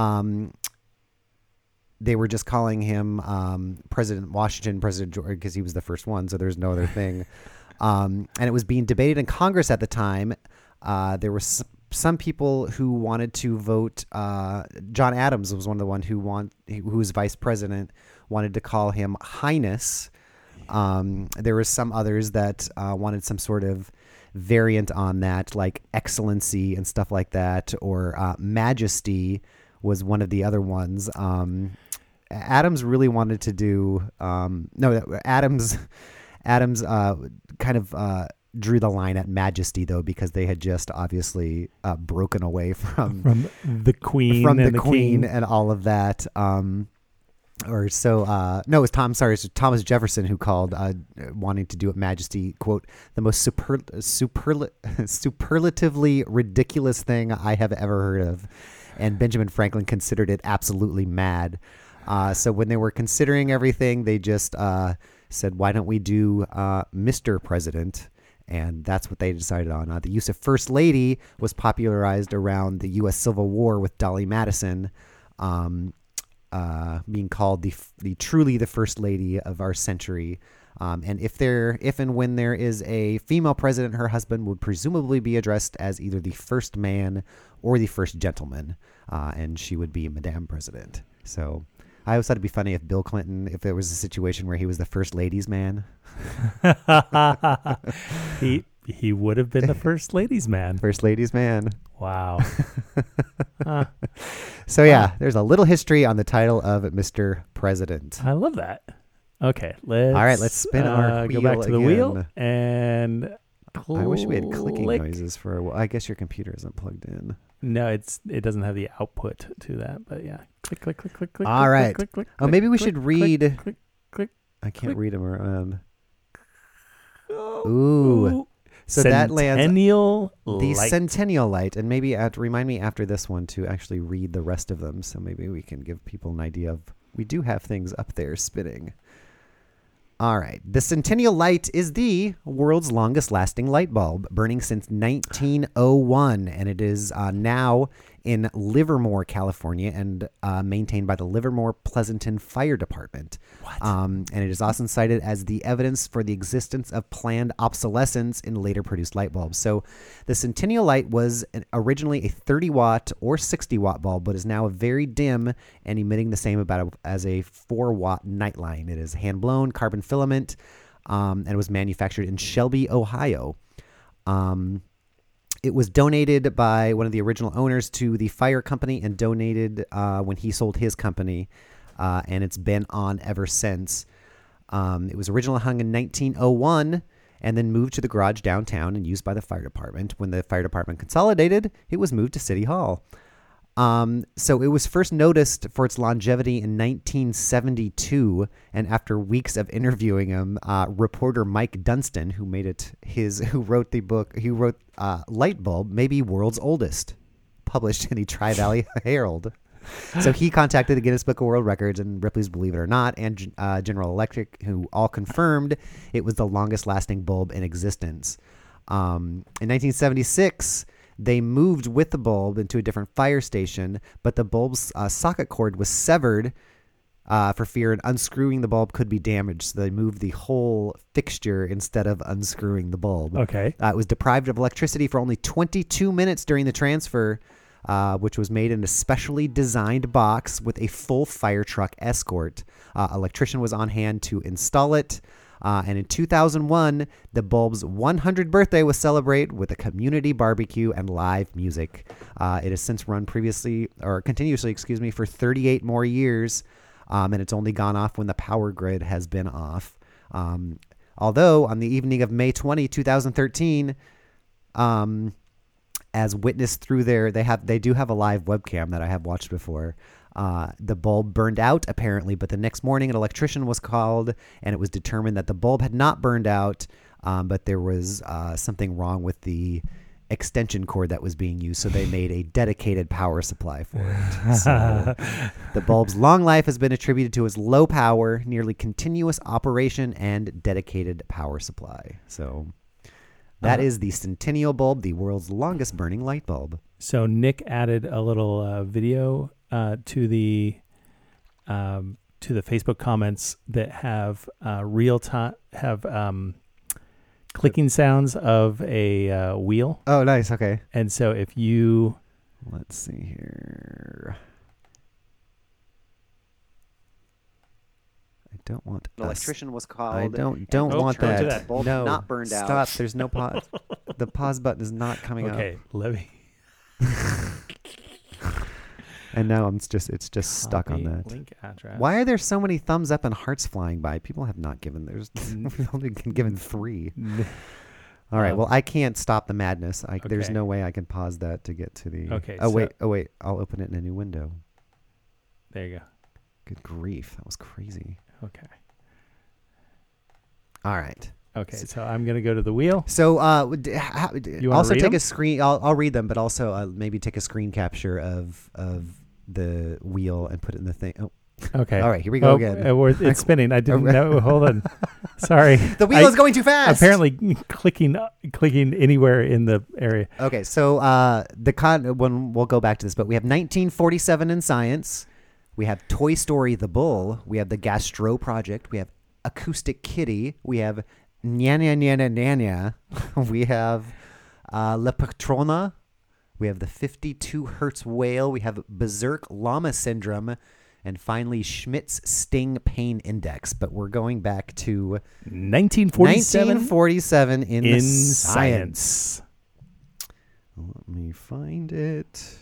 they were just calling him President Washington, President George, because he was the first one, so there's no other thing. And it was being debated in Congress at the time. There were some people who wanted to vote. John Adams was one of the ones who was vice president, wanted to call him Highness. There were some others that wanted some sort of variant on that, like Excellency and stuff like that, or Majesty was one of the other ones. Adams really wanted to do Adams kind of drew the line at Majesty, though, because they had just obviously broken away from the Queen from and the Queen King. and all of that. It was Thomas Jefferson who called wanting to do it Majesty, quote, the most superlatively ridiculous thing I have ever heard of. and Benjamin Franklin considered it absolutely mad. So when they were considering everything, they just said, why don't we do Mr. President? And that's what they decided on. The use of First Lady was popularized around the U.S. Civil War with Dolly Madison being called the truly the First Lady of our century. And if and when there is a female president, her husband would presumably be addressed as either the first man or the first gentleman, and she would be Madame President. So I always thought it'd be funny if Bill Clinton, if there was a situation where he was the first ladies' man. He would have been the first ladies' man. First ladies' man. Wow. So yeah, there's a little history on the title of Mr. President. I love that. Okay, let's spin our go wheel back to the wheel again. and I wish we had clicking click. noises for a while. I guess your computer isn't plugged in. No, it doesn't have the output to that, but yeah. Click, click, click, click, click. All click, right. Click, click, Oh, maybe we click, should click, read. Click, click. I can't click. read them around. Oh, Ooh. So that lands Centennial the Light. Centennial Light, and maybe remind me after this one to actually read the rest of them, so maybe we can give people an idea of. We do have things up there spinning. All right. The Centennial Light is the world's longest lasting light bulb, burning since 1901, and it is now in Livermore, California, and maintained by the Livermore Pleasanton Fire Department. What? And it is often cited as the evidence for the existence of planned obsolescence in later produced light bulbs. So the Centennial Light was originally a 30-watt or 60-watt bulb, but is now very dim and emitting the same as a 4-watt nightline. It is hand-blown carbon filament, and it was manufactured in Shelby, Ohio. It was donated by one of the original owners to the fire company and donated when he sold his company, and it's been on ever since. It was originally hung in 1901 and then moved to the garage downtown and used by the fire department. When the fire department consolidated, it was moved to City Hall. So it was first noticed for its longevity in 1972, and after weeks of interviewing him, reporter Mike Dunstan, who wrote the book, Light Bulb, Maybe World's Oldest, published in the Tri-Valley Herald. So he contacted the Guinness Book of World Records and Ripley's Believe It or Not and General Electric, who all confirmed it was the longest lasting bulb in existence. In 1976, they moved with the bulb into a different fire station, but the bulb's socket cord was severed for fear of unscrewing the bulb could be damaged. So they moved the whole fixture instead of unscrewing the bulb. Okay. It was deprived of electricity for only 22 minutes during the transfer, which was made in a specially designed box with a full fire truck escort. Electrician was on hand to install it. And in 2001, the bulb's 100th birthday was celebrated with a community barbecue and live music. It has since run continuously, for 38 more years, and it's only gone off when the power grid has been off. Although on the evening of May 20, 2013, as witnessed through they do have a live webcam that I have watched before. The bulb burned out, apparently, but the next morning an electrician was called, and it was determined that the bulb had not burned out, but there was something wrong with the extension cord that was being used, so they made a dedicated power supply for it. So the bulb's long life has been attributed to its low power, nearly continuous operation, and dedicated power supply. So that is the Centennial bulb, the world's longest burning light bulb. So Nick added a little video to the Facebook comments that have real time clicking sounds of a wheel. Oh, nice. Okay. And so if you let's see here, I don't want An electrician was called. I don't Oh, want turn to that. that. Bulb No, not burned out. stop. There's no pause. The pause button is not coming up. okay, let me And now it's just stuck on copy that. link address. Why are there so many thumbs up and hearts flying by? People have not given. We've only been given 3. All right. Well, I can't stop the madness. There's Okay. no way I can pause that to get to the. Okay, Oh so- wait. I'll open it in a new window. There you go. Good grief, that was crazy. Okay. All right. Okay, so I'm gonna go to the wheel. So You wanna also read take them? a screen. I'll read them, but also maybe take a screen capture of the wheel and put it in the thing. Oh, Okay. all right, here we go again. It's spinning. I didn't know. Hold on. Sorry. The wheel is going too fast. Apparently, clicking anywhere in the area. Okay, so when we'll go back to this, but we have 1947 in science. We have Toy Story the Bull. We have the Gastro Project. We have Acoustic Kitty. We have Nyanya Nyanya Nyanya. We have La Patrona. We have the 52 Hertz Whale. We have Berserk Llama Syndrome. And finally, Schmidt's Sting Pain Index. But we're going back to 1947 in the science. Let me find it.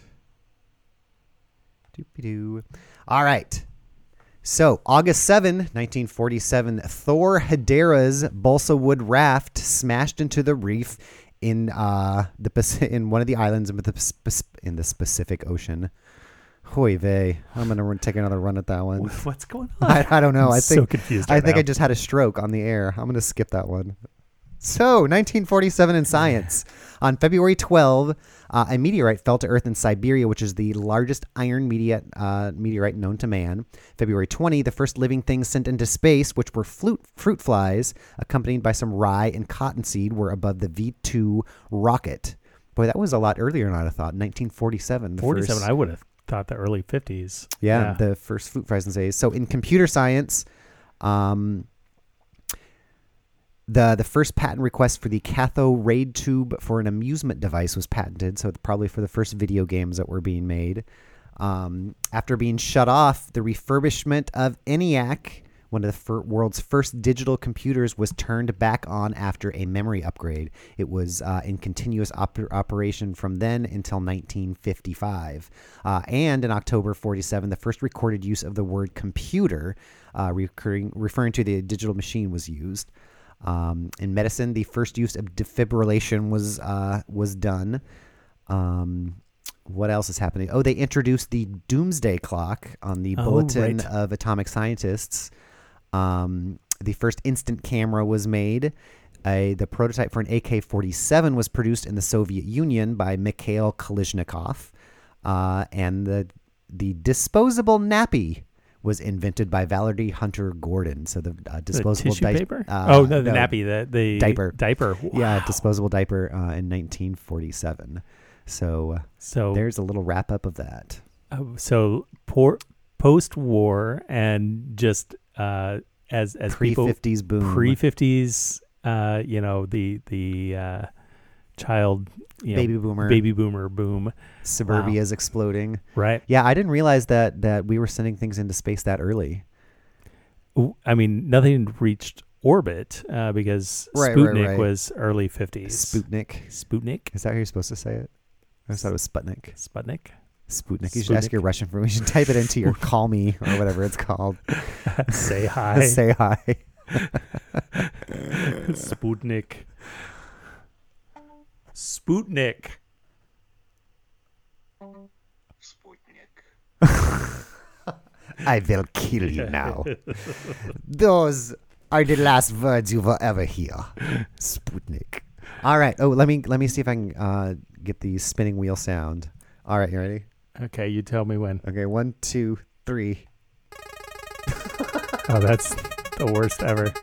Doopy-doo. All right. So, August 7, 1947, Thor Hedera's balsa wood raft smashed into the reef in in one of the islands in the Pacific Ocean. Hoy vey. I'm going to take another run at that one. What's going on? I don't know. I'm so confused I right think now. I just had a stroke on the air. I'm going to skip that one. So, 1947 in science. On February 12, a meteorite fell to Earth in Siberia, which is the largest iron meteorite known to man. February 20, the first living things sent into space, which were fruit flies, accompanied by some rye and cottonseed, were above the V2 rocket. Boy, that was a lot earlier than I'd have thought. 1947. 47. I would have thought the early 50s. Yeah, the first fruit flies in space. So in computer science, the first patent request for the cathode ray tube for an amusement device was patented, so probably for the first video games that were being made. After being shut off, the refurbishment of ENIAC, one of the world's first digital computers, was turned back on after a memory upgrade. It was in continuous operation from then until 1955. And in October 47, the first recorded use of the word computer, referring to the digital machine, was used. In medicine, the first use of defibrillation was done. What else is happening? Oh, they introduced the doomsday clock on the Bulletin of Atomic Scientists. The first instant camera was made. The prototype for an AK-47 was produced in the Soviet Union by Mikhail Kalashnikov. And the disposable nappy was invented by Valerie Hunter Gordon. So the disposable tissue paper? The nappy, the diaper. Diaper. Wow. Yeah, disposable diaper in 1947. So there's a little wrap up of that. So post-war and just as pre-50s boom. Pre-50s, the child, baby boomer boom. Suburbia's exploding. Right. Yeah, I didn't realize that we were sending things into space that early. I mean, nothing reached orbit because Sputnik was early 50s. Sputnik. Is that how you're supposed to say it? I thought it was Sputnik. Sputnik. You should ask your Russian friend. You should type it into your Call Me or whatever it's called. Say hi. Say hi. Sputnik. I will kill you now. Those are the last words you will ever hear. Sputnik. All right. Oh, let me see if I can get the spinning wheel sound. All right, you ready? Okay, you tell me when. Okay, 1, 2, 3. Oh, that's the worst ever.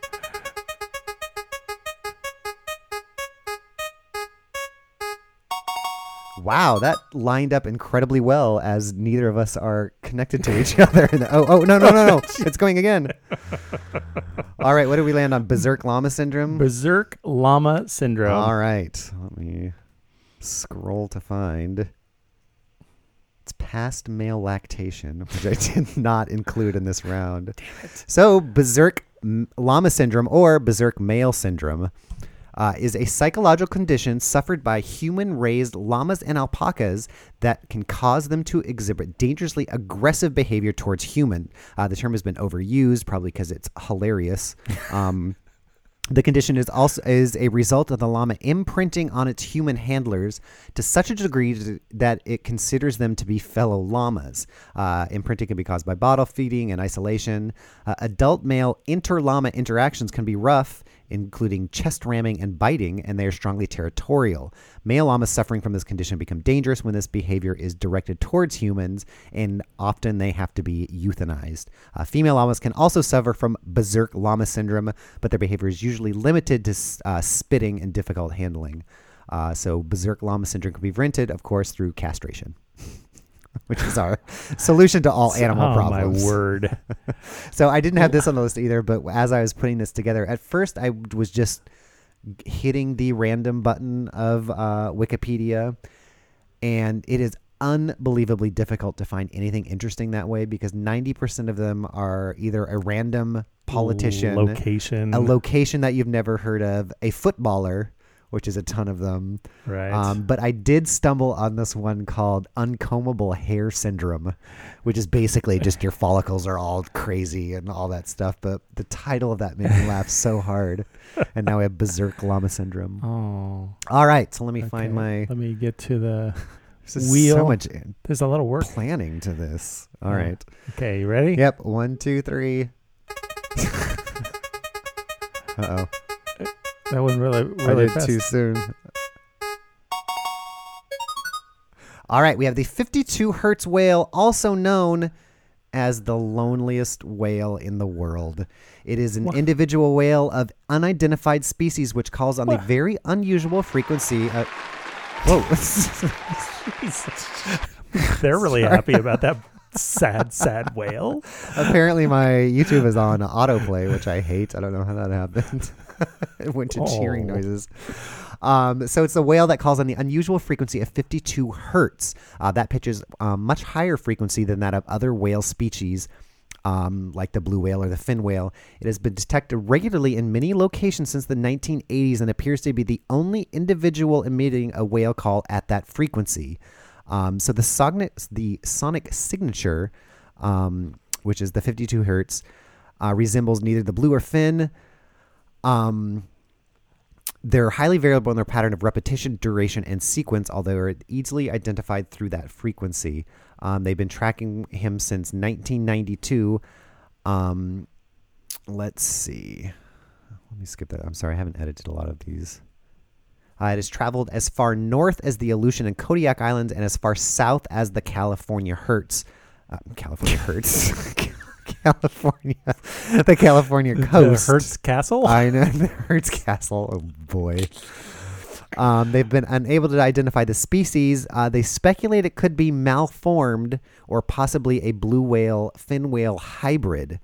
Wow, that lined up incredibly well as neither of us are connected to each other. No. It's going again. All right, what did we land on? Berserk Llama Syndrome? Berserk Llama Syndrome. All right. Let me scroll to find. It's past male lactation, which I did not include in this round. Damn it. So, Berserk Llama Syndrome or Berserk Male Syndrome is a psychological condition suffered by human-raised llamas and alpacas that can cause them to exhibit dangerously aggressive behavior towards human. The term has been overused, probably because it's hilarious. The condition is a result of the llama imprinting on its human handlers to such a degree that it considers them to be fellow llamas. Imprinting can be caused by bottle feeding and isolation. Adult male inter-llama interactions can be rough, including chest ramming and biting, and they are strongly territorial. Male llamas suffering from this condition become dangerous when this behavior is directed towards humans, and often they have to be euthanized. Female llamas can also suffer from berserk llama syndrome, but their behavior is usually limited to spitting and difficult handling. So berserk llama syndrome can be prevented, of course, through castration, which is our solution to all animal problems. Oh, my word. So I didn't have this on the list either, but as I was putting this together, at first I was just hitting the random button of Wikipedia, and it is unbelievably difficult to find anything interesting that way because 90% of them are either a random politician, a location that you've never heard of, a footballer, which is a ton of them. Right. But I did stumble on this one called uncombable hair syndrome, which is basically just your follicles are all crazy and all that stuff. But the title of that made me laugh so hard. And now we have berserk llama syndrome. Oh. All right. So let me find my... Let me get to the There's wheel. so much There's a lot of work. planning to this. All right. Okay, you ready? Yep. 1, 2, 3. Uh-oh. That one really I did fast. too soon. All right, we have the 52 hertz whale, also known as the loneliest whale in the world. It is an individual whale of unidentified species which calls on the very unusual frequency of... Whoa. Jesus. They're really happy about that sad whale. Apparently my YouTube is on autoplay, which I hate. I don't know how that happened. It went to cheering noises. So it's a whale that calls on the unusual frequency of 52 hertz. That pitches much higher frequency than that of other whale species, like the blue whale or the fin whale. It has been detected regularly in many locations since the 1980s and appears to be the only individual emitting a whale call at that frequency. So the sonic signature, which is the 52 hertz, resembles neither the blue or fin. They're highly variable in their pattern of repetition, duration, and sequence, although are easily identified through that frequency. They've been tracking him since 1992. Let's see. Let me skip that. I'm sorry, I haven't edited a lot of these. It has traveled as far north as the Aleutian and Kodiak Islands and as far south as the California Hertz. California, the California coast. The Hertz Castle? I know, the Hertz Castle. Oh, boy. They've been unable to identify the species. They speculate it could be malformed or possibly a blue whale, fin whale hybrid.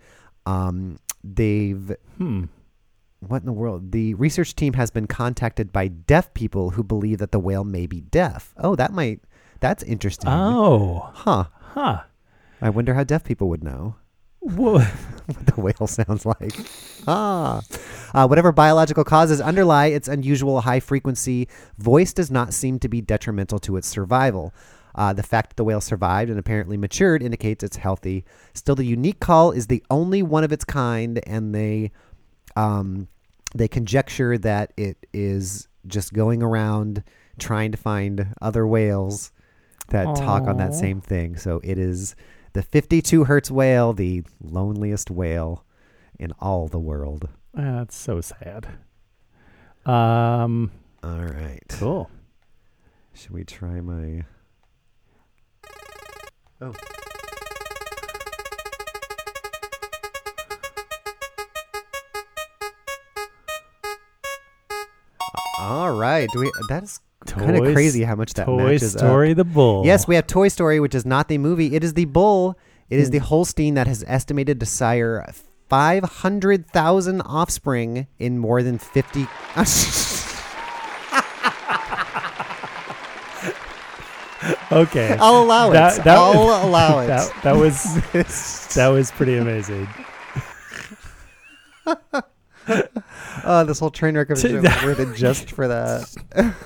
What in the world? The research team has been contacted by deaf people who believe that the whale may be deaf. Oh, that's interesting. Oh. Huh. I wonder how deaf people would know. Whoa. What the whale sounds like. Whatever biological causes underlie its unusual high frequency, voice does not seem to be detrimental to its survival. The fact that the whale survived and apparently matured indicates it's healthy. Still, the unique call is the only one of its kind, and they conjecture that it is just going around trying to find other whales that talk on that same thing. So it is the 52 hertz whale, the loneliest whale in all the world. That's so sad. All right. Cool. Should we try my... Oh. All right. That's kind of crazy how much that matches up. Toy Story the bull. Yes, we have Toy Story, which is not the movie. It is the bull. It is the Holstein that has estimated to sire 500,000 offspring in more than 50... Okay. I'll allow it. I'll allow it. That was pretty amazing. This whole train wreck of a show was worth it just for that.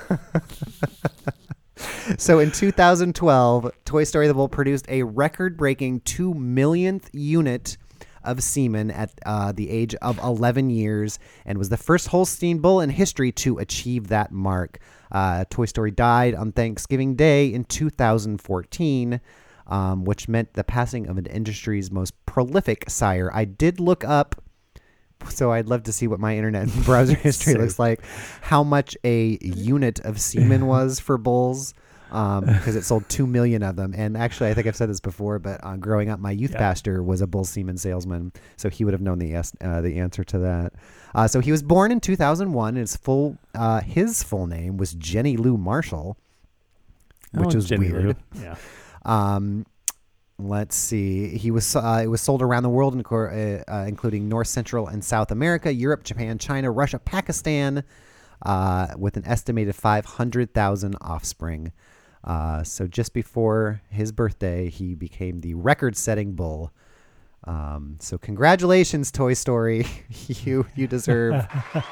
So in 2012, Toy Story the Bull produced a record-breaking 2 millionth unit of semen at the age of 11 years and was the first Holstein bull in history to achieve that mark. Toy Story died on Thanksgiving Day in 2014, which meant the passing of an industry's most prolific sire. I did look up So I'd love to see what my internet browser history looks like. How much a unit of semen was for bulls, because it sold 2 million of them. And actually, I think I've said this before, but growing up, my youth pastor was a bull semen salesman, so he would have known the answer to that. So he was born in 2001. His full name was Jenny Lou Marshall, which was Jenny weird. Lou. Yeah. Let's see. It was sold around the world, including North, Central, and South America, Europe, Japan, China, Russia, Pakistan, with an estimated 500,000 offspring. So just before his birthday, he became the record-setting bull. So congratulations, Toy Story. you deserve.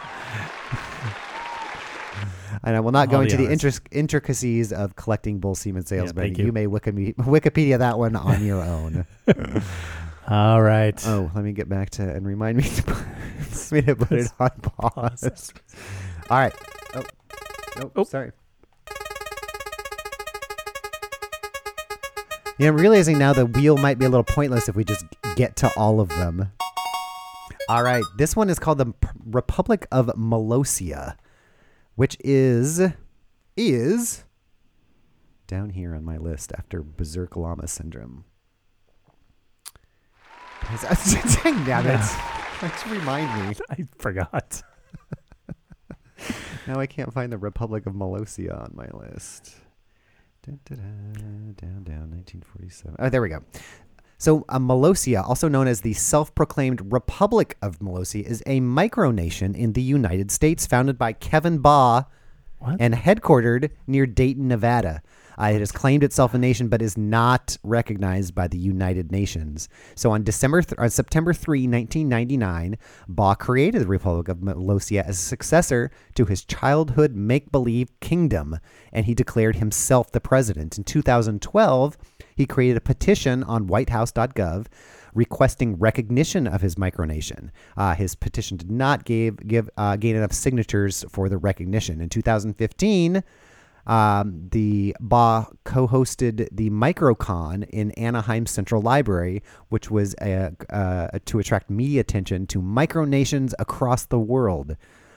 And I will not go into the intricacies of collecting bull semen sales, but you may Wikipedia that one on your own. All right. Oh, let me get back to and remind me to put it on pause. All right. Oh, sorry. Yeah, I'm realizing now the wheel might be a little pointless if we just get to all of them. All right. This one is called the Republic of Molossia, which is down here on my list after Berserk Llama Syndrome. Damn it. Let's remind me. I forgot. Now I can't find the Republic of Molossia on my list. Down, 1947. Oh, there we go. So Molossia, also known as the self-proclaimed Republic of Molossia, is a micronation in the United States founded by Kevin Baugh and headquartered near Dayton, Nevada. It has claimed itself a nation but is not recognized by the United Nations. So on September 3, 1999, Baugh created the Republic of Molossia as a successor to his childhood make-believe kingdom, and he declared himself the president. In 2012, he created a petition on whitehouse.gov requesting recognition of his micronation. His petition did not gain enough signatures for the recognition. In 2015, the Baugh co-hosted the MicroCon in Anaheim Central Library, which was to attract media attention to micronations across the world.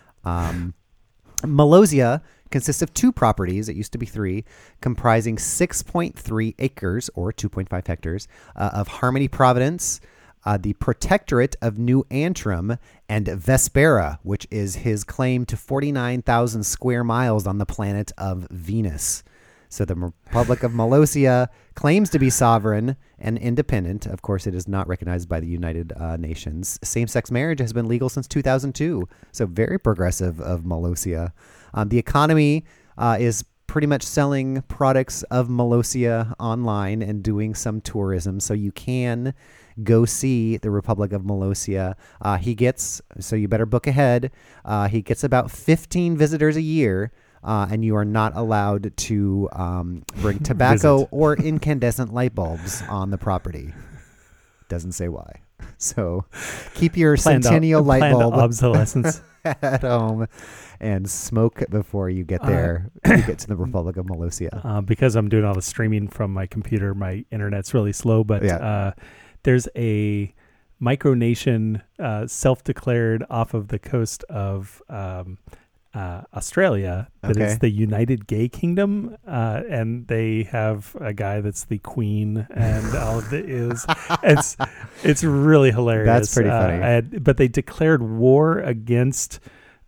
Molossia consists of 2 properties, it used to be 3, comprising 6.3 acres or 2.5 hectares of Harmony Providence, the Protectorate of New Antrim, and Vespera, which is his claim to 49,000 square miles on the planet of Venus. So the Republic of Molossia claims to be sovereign and independent. Of course, it is not recognized by the United Nations. Same-sex marriage has been legal since 2002. So very progressive of Molossia. The economy is pretty much selling products of Molossia online and doing some tourism. So you can go see the Republic of Molossia. So you better book ahead. He gets about 15 visitors a year. And you are not allowed to bring tobacco or incandescent light bulbs on the property. Doesn't say why. So keep your centennial light bulb obsolescence at home and smoke before you get there. You get to the Republic of Molossia. Because I'm doing all the streaming from my computer, my internet's really slow. But there's a micronation self-declared off of the coast of Australia that is the United Gay Kingdom, and they have a guy that's the queen, and all of it is it's really hilarious. That's pretty funny. But they declared war against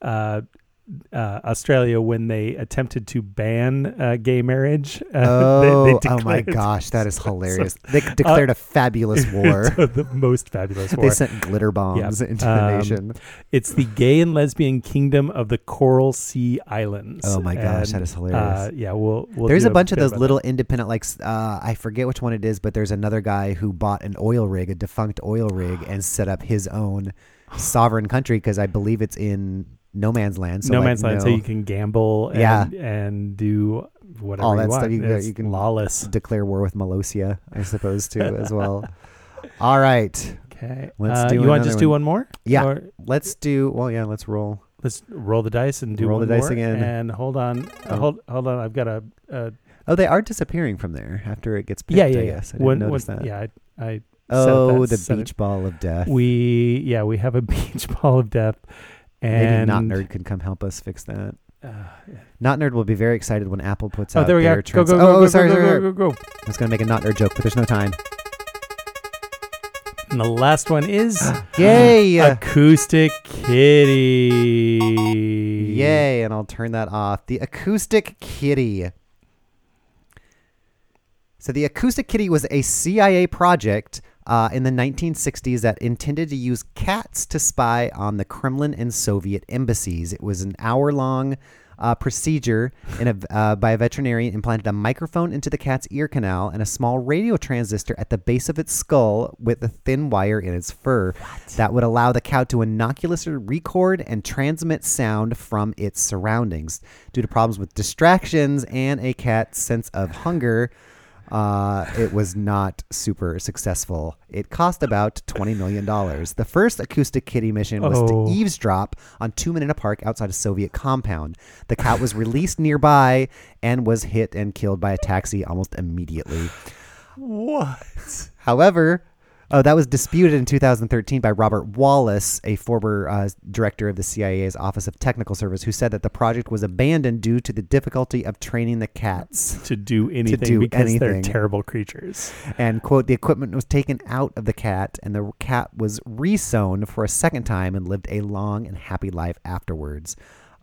Australia when they attempted to ban gay marriage. Oh my gosh, that is hilarious. They declared a fabulous war. The most fabulous war. They sent glitter bombs into the nation. It's the Gay and Lesbian Kingdom of the Coral Sea Islands. Oh my gosh, that is hilarious. We'll there's a bunch of those little independent, I forget which one it is, but there's another guy who bought an oil rig, a defunct oil rig, and set up his own sovereign country, because I believe it's in no man's land. So so you can gamble and do whatever all that you want. Stuff. You can lawless. Declare war with Molossia, I suppose, too, as well. All right. Okay. Let's do you want to just do one more? Yeah. Or let's do. Well, yeah. Let's roll. Let's roll the dice and do roll one the dice more. again. And hold on. Hold on. I've got a. Oh, they are disappearing from there after it gets picked. I guess I didn't notice that. Yeah. Oh, that's the beach ball of death. We have a beach ball of death. Maybe And Not Nerd can come help us fix that. Not Nerd will be very excited when Apple puts Oh, out there we their go. sorry. Go. I was going to make a Not Nerd joke, but there's no time. And the last one is Yay! Acoustic Kitty. Yay, and I'll turn that off. The Acoustic Kitty. So the Acoustic Kitty was a CIA project in the 1960s that intended to use cats to spy on the Kremlin and Soviet embassies. It was an hour-long procedure by a veterinarian implanted a microphone into the cat's ear canal and a small radio transistor at the base of its skull with a thin wire in its fur. That would allow the cat to innocuously record and transmit sound from its surroundings. Due to problems with distractions and a cat's sense of hunger, it was not super successful. It cost about $20 million. The first Acoustic Kitty mission was to eavesdrop on 2 Men in a Park outside a Soviet compound. The cat was released nearby and was hit and killed by a taxi almost immediately. What? However, that was disputed in 2013 by Robert Wallace, a former director of the CIA's Office of Technical Service, who said that the project was abandoned due to the difficulty of training the cats To do anything because they're terrible creatures. And, quote, the equipment was taken out of the cat and the cat was resewn for a second time and lived a long and happy life afterwards.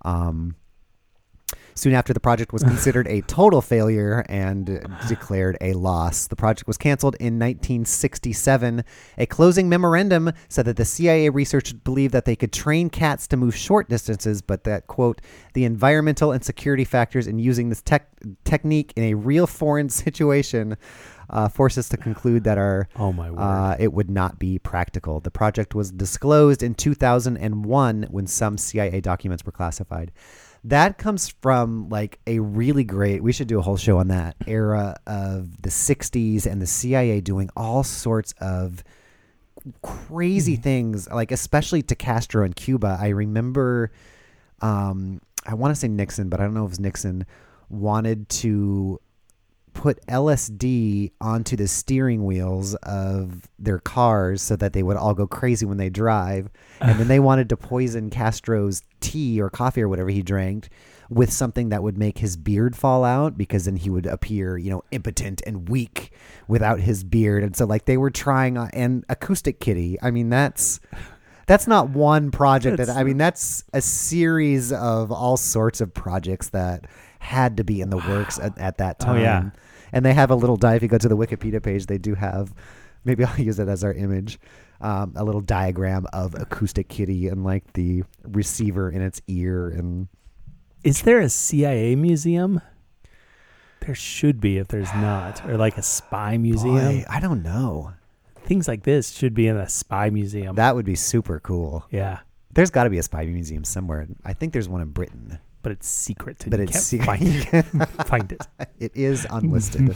Soon after, the project was considered a total failure and declared a loss. The project was canceled in 1967. A closing memorandum said that the CIA researchers believed that they could train cats to move short distances, but that, quote, the environmental and security factors in using this technique in a real foreign situation forced us to conclude that it would not be practical. The project was disclosed in 2001 when some CIA documents were classified. That comes from like a really great, we should do a whole show on that era of the 60s and the CIA doing all sorts of crazy things, like especially to Castro in Cuba. I remember, I want to say Nixon, but I don't know if it was Nixon, wanted to put LSD onto the steering wheels of their cars so that they would all go crazy when they drive. And then they wanted to poison Castro's tea or coffee or whatever he drank with something that would make his beard fall out, because then he would appear, impotent and weak without his beard. And so like they were trying and Acoustic Kitty. I mean, that's not one project. That's a series of all sorts of projects that had to be in the works at that time. Oh, yeah. And they have a little if you go to the Wikipedia page, they do have, maybe I'll use it as our image, a little diagram of Acoustic Kitty and like the receiver in its ear. And is there a CIA museum? There should be if there's not. Or like a spy museum. Boy, I don't know. Things like this should be in a spy museum. That would be super cool. Yeah. There's got to be a spy museum somewhere. I think there's one in Britain. But it's secret. But it's secret. Find it. It is unlisted.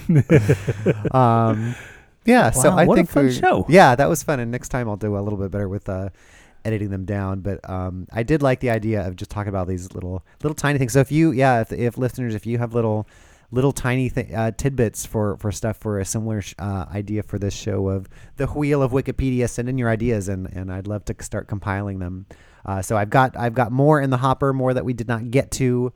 Yeah. So I what think a fun show. Yeah, that was fun. And next time I'll do a little bit better with editing them down. But I did like the idea of just talking about these little tiny things. So if listeners, if you have little tiny tidbits for stuff for a similar idea for this show of the Wheel of Wikipedia, send in your ideas and I'd love to start compiling them. So I've got more in the hopper, more that we did not get to,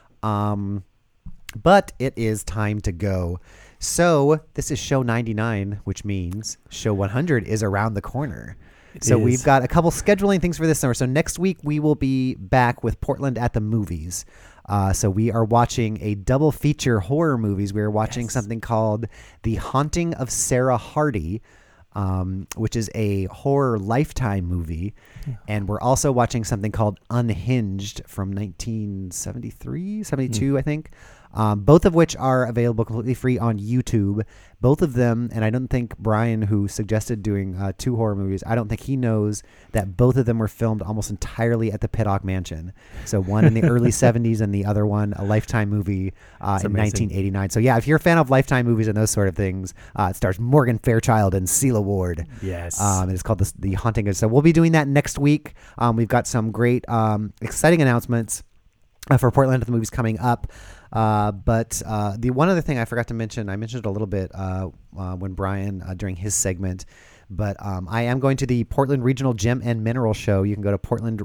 but it is time to go. So this is show 99, which means show 100 is around the corner. We've got a couple scheduling things for this summer. So next week we will be back with Portland at the Movies. So we are watching a double feature horror movies. We are watching something called The Haunting of Sarah Hardy, which is a horror Lifetime movie. Yeah. And we're also watching something called Unhinged from 1973, 72, I think. Both of which are available completely free on YouTube. Both of them, and I don't think Brian, who suggested doing 2 horror movies, I don't think he knows that both of them were filmed almost entirely at the Pittock Mansion. So one in the early 70s and the other one, a Lifetime movie in 1989. So yeah, if you're a fan of Lifetime movies and those sort of things, it stars Morgan Fairchild and Celia Ward. Yes. And it's called The Haunting. So we'll be doing that next week. We've got some great, exciting announcements for Portland at the Movies coming up. But the one other thing I forgot to mention, I mentioned it a little bit when Brian, during his segment, But I am going to the Portland Regional Gem and Mineral Show. You can go to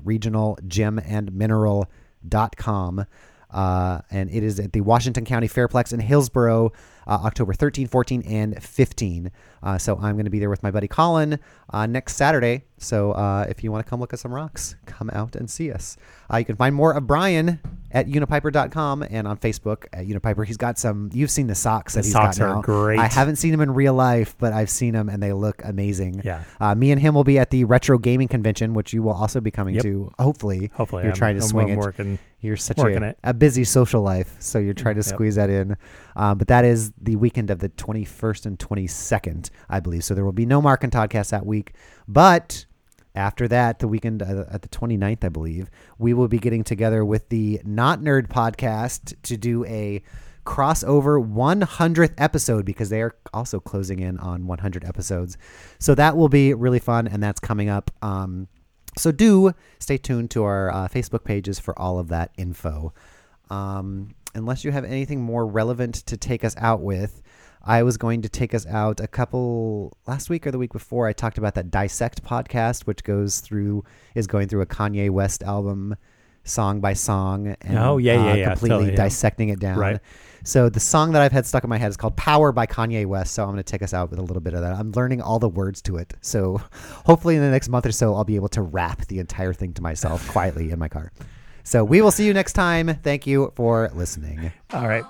portlandregionalgemandmineral.com. And it is at the Washington County Fairplex in Hillsborough, October 13, 14, and 15. So I'm going to be there with my buddy Colin next Saturday. So if you want to come look at some rocks, come out and see us. You can find more of Brian at unipiper.com and on Facebook at Unipiper. He's got some, you've seen the socks that he's got now. The socks are great. I haven't seen them in real life, but I've seen them and they look amazing. Yeah. Me and him will be at the Retro Gaming Convention, which you will also be coming Yep. to. Hopefully. Hopefully, Trying to swing I'm it. working. You're such Working a busy social life, so you're trying to Yep. squeeze that in. But that is the weekend of the 21st and 22nd, I believe. So there will be no Mark and Toddcast that week. But after that, the weekend at the 29th, I believe, we will be getting together with the Not Nerd podcast to do a crossover 100th episode, because they are also closing in on 100 episodes. So that will be really fun, and that's coming up. So do stay tuned to our Facebook pages for all of that info. Unless you have anything more relevant to take us out with, I was going to take us out last week or the week before. I talked about that Dissect podcast, which is going through a Kanye West album song by song and completely totally, dissecting it down. Right. So the song that I've had stuck in my head is called Power by Kanye West. So I'm going to take us out with a little bit of that. I'm learning all the words to it. So hopefully in the next month or so, I'll be able to rap the entire thing to myself quietly in my car. So we will see you next time. Thank you for listening. All right.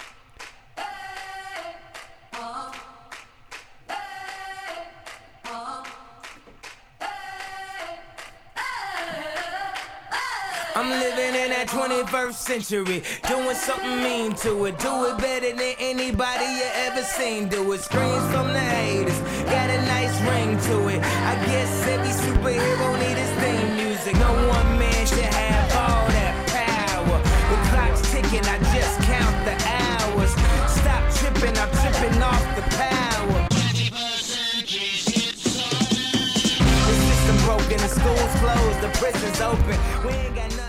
I'm living in that 21st century, doing something mean to it. Do it better than anybody you ever seen. Do it. Screams from the haters, got a nice ring to it. I guess every superhero need his theme music. No one man should have all that power. The clock's ticking, I just count the hours. Stop tripping, I'm tripping off the power. The system broken, the school's closed, the prison's open. We ain't got no